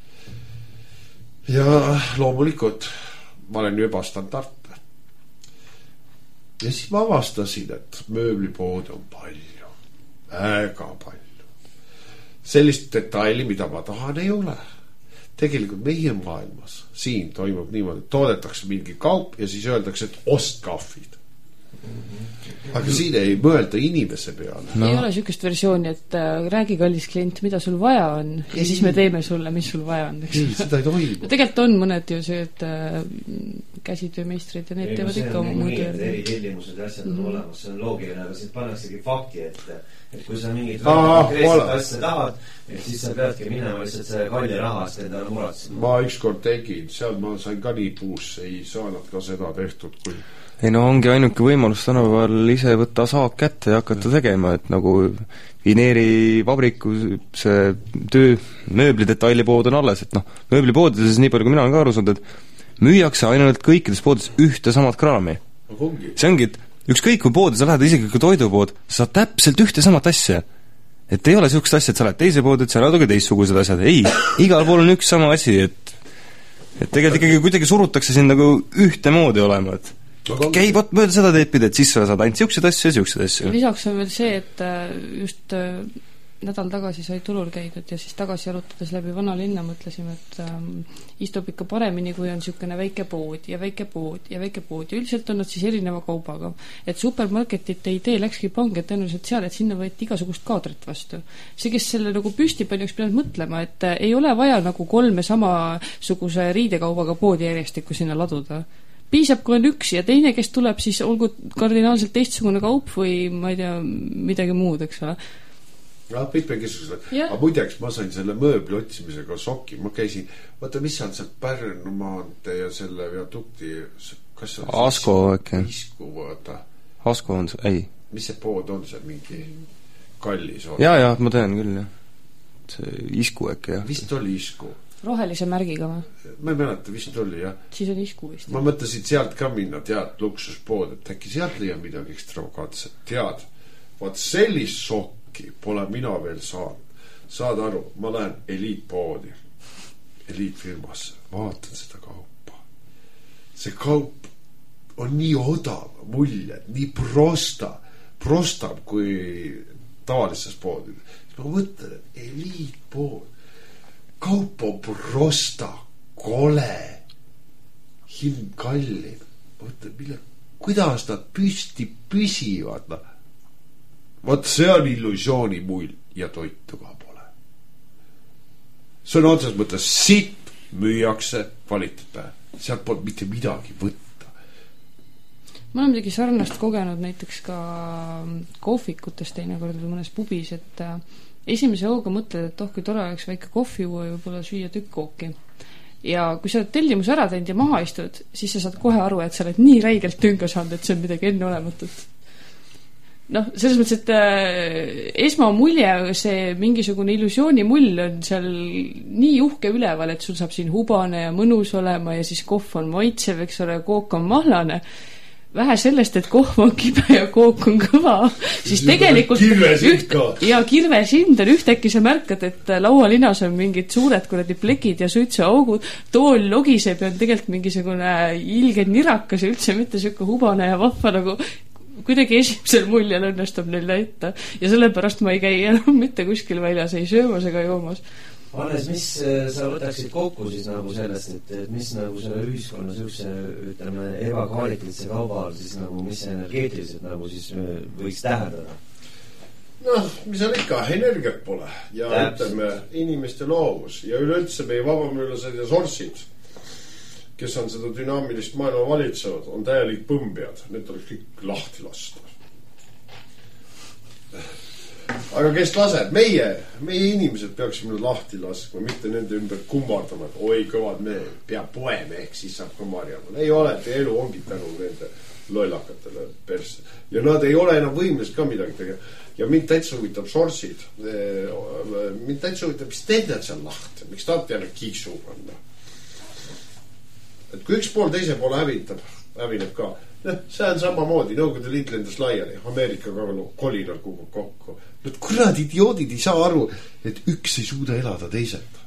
Ja loomulikult ma olen ju ebastandardne. Ja siis ma avastasin, et mööblipood on palju, väga palju. Sellist detaili, mida ma tahan, ei ole. Tegelikult meie maailmas siin toimub niimoodi, et toodetakse mingi kaup ja siis öeldakse, et ost kahvid. Aga siin ei mõelda inimese peale no. Ei ole sükest versiooni, et äh, räägi kallis klient, mida sul vaja on ja ei. Siis me teeme sulle, mis sul vaja on ei, seda ei toimu no, tegelikult on mõned ju see, et äh, käsitöömeistrid ja need ei, teevad ikka oma muud eri hellimused ja asjad on mm-hmm. olemas, see on loogiline, aga siit pannaksegi fakti, et, et kui sa mingit konkreetset asja tahad, et siis sa peadki minema lihtsalt selle kalli rahast endale muratsema. Ma ükskord tegin, seal ma sain ka nii puusse, ei saanud ka seda tehtud, kui ei no ongi ainuke võimalus tänapäeval ise võtta saak kätte ja hakata tegema, et nagu vineerivabriku see töö, mööblidetailipood on alles, et noh, mööblipoodides nii palju, kui mina olen ka aru saanud, et müüakse ainult kõikides poodides ühte samad kraami. See ongi, et ükskõik kui poodi sa lähed, isegi kui toidupood, sa saad täpselt ühte samat asja. Et ei ole sihukest asja, et sa lähed teise poodi, et sa natuke teistsugused asjad. Ei, igal pool on üks sama asi, et et tegelikult ikkagi kuidagi surutakse siin nagu ühte moodi olema, et käi vot mööda seda teed pidi, et siis sa saad ainult siukseid asju ja siukseid asju. Lisaks on veel see, et just nädal tagasi sai turul käidud ja siis tagasi jalutades läbi vana linna mõtlesime, et ähm, istub ikka paremini, kui on niisugune väike pood ja väike pood ja väike pood ja üldiselt on nad siis erineva kaubaga. Et supermarketite idee läkski pange tõenäoliselt seal, et sinna võeti igasugust kaadrit vastu. See, kes selle nagu püsti pani, oleks pidanud mõtlema, et ei ole vaja nagu kolme samasuguse riidekaubaga poodi järjestikku sinna laduda. Piisab, kui on üks ja teine, kes tuleb, siis olgu kardinaalselt teistsugune kaup või ma ei tea, midagi muud, eks ole. Ja, mitmekeskused. Aga muideks ma sain selle mööbli otsimisega šoki. Ma käisin, vaata, mis on see Pärnu maantee ja selle viadukti, kas on Asko äkki? Isku, vaata. Asko on see, ei. Mis see pood on seal mingi kallis? Jaa, jaa, ma tean küll, jah. See Isku äkki, jah. Vist oli Isku. Rohelise märgiga või? Ma ei mäleta, vist oli, jah. Siis on Isku vist. Ma mõtlesin sealt ka minna, tead, luksuspood, et äkki sealt leiab midagi ekstravagantset. Tead, vaat sellist šokki pole mina veel saanud. Saad aru, ma lähen eliitpoodi, eliitfirmasse, vaatan seda kaupa. See kaup on nii odav mulje, nii prosta, prostam kui tavalises poodides. Ma mõtlen, et eliitpood, kaup on prosta, kole, hind kallin. Ma mõtlen, mille, kuidas nad püsti püsivad, noh. Vot see on illusiooni mull ja toitu ka pole. See on otses mõttes sitt müüakse kvaliteetpäe. Sealt pole mitte midagi võtta. Ma olen midagi sarnast kogenud näiteks ka kohvikutes teinekord või mõnes pubis, et esimese hooga mõtled, et oh, kui tore oleks väike kohvi juua ja võib-olla süüa tükk kooki. Ja kui sa oled tellimus ära teinud ja maha istud, siis sa saad kohe aru, et sa oled nii räigelt tünga saanud, et see on midagi enne olematut. Noh, selles mõttes, et äh, esmamulje, see mingisugune illusiooni mull on seal nii uhke üleval, et sul saab siin hubane ja mõnus olema ja siis kohv on maitsev, eks ole, kook on mahlane. Vähe sellest, et kohv on kibe ja kook on kõva, siis tegelikult üht, ja kirvesind on ühtäkki sa märkad, et laualinas on mingid suured kuradi plekid ja suitsuaugud, tool logiseb ja on tegelikult mingisugune ilge nirakas ja üldse mitte selline hubane ja vahva nagu kuidagi esimesel muljel õnnestub neil näita ja sellepärast ma ei käi enam mitte kuskil väljas, ei söömas ega joomas. Hannes, mis sa võtaksid kokku siis nagu sellest, et, et mis nagu selle ühiskonna sellise, ütleme, ebakvaliteetse kauba siis nagu, mis energeetiliselt nagu siis võiks tähendada? Noh, mis on ikka, energiat pole ja Täpselt. Ütleme, inimeste loovus ja üleüldse meie vabamüülased ja sorsid, kes on seda dünaamilist maailma valitsevad, on täielik põmbjad. Need oleks kõik lahti lasta. Aga kes laseb? Meie, meie inimesed peaksime lahti laskma, mitte nende ümber kummardama, et oi, kõvad me peab poeme, ehk siis saab ka marjama. Ei ole, et elu ongi tänu nende lollakatele persse. Ja nad ei ole enam võimelised ka midagi tegema. Ja mind täitsa huvitab sorsid. Mind täitsa huvitab, mis teed nad seal lahti? Miks taad jälle kiiksu panna? Et kui üks pool teise poole hävitab, hävineb ka. See on samamoodi, Nõukogude Liit lendas laiali, Ameerika ka kolinal kukub kokku. Nüüd kurad idioodid ei saa aru, et üks ei suuda elada teiselt.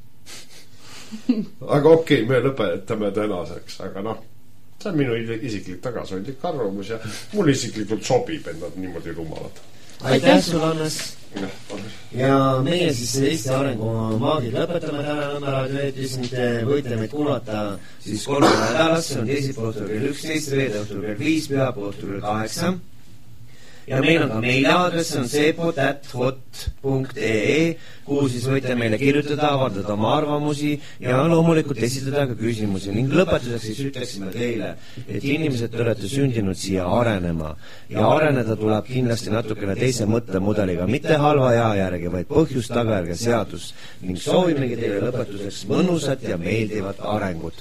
Aga okei, okay, me lõpetame tänaseks, aga noh, see on minu isiklik tagasoidlik arvamus ja mul isiklikult sobib, et nad niimoodi rumalad. Aitäh sul, Hannes! Ja meie siis Eesti Arengu maagid lõpetame täna Nõmmeradio-eetris, te võite meid kuulata siis kolme nädalas, see on teisipäeval õhtul kell üksteist, reede õhtul kell viis, pühapäeval õhtul kell kaheksa. Ja meil on ka meiliaadress, see on seepod at hot punkt ee, kuhu siis võite meile kirjutada, avaldada oma arvamusi ja loomulikult esitada ka küsimusi. Ning lõpetuseks siis ütleksime teile, et inimesed te olete sündinud siia arenema ja areneda tuleb kindlasti natukene teise mõttemudeliga, mitte halva jaa järgi, vaid põhjust tagajärge seadus. Ning soovimegi teile lõpetuseks mõnusat ja meeldivat arengut.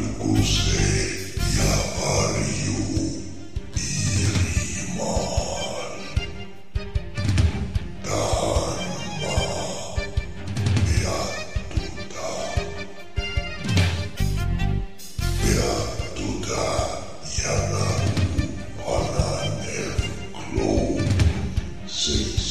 Valguse ja varju Iirimaa. see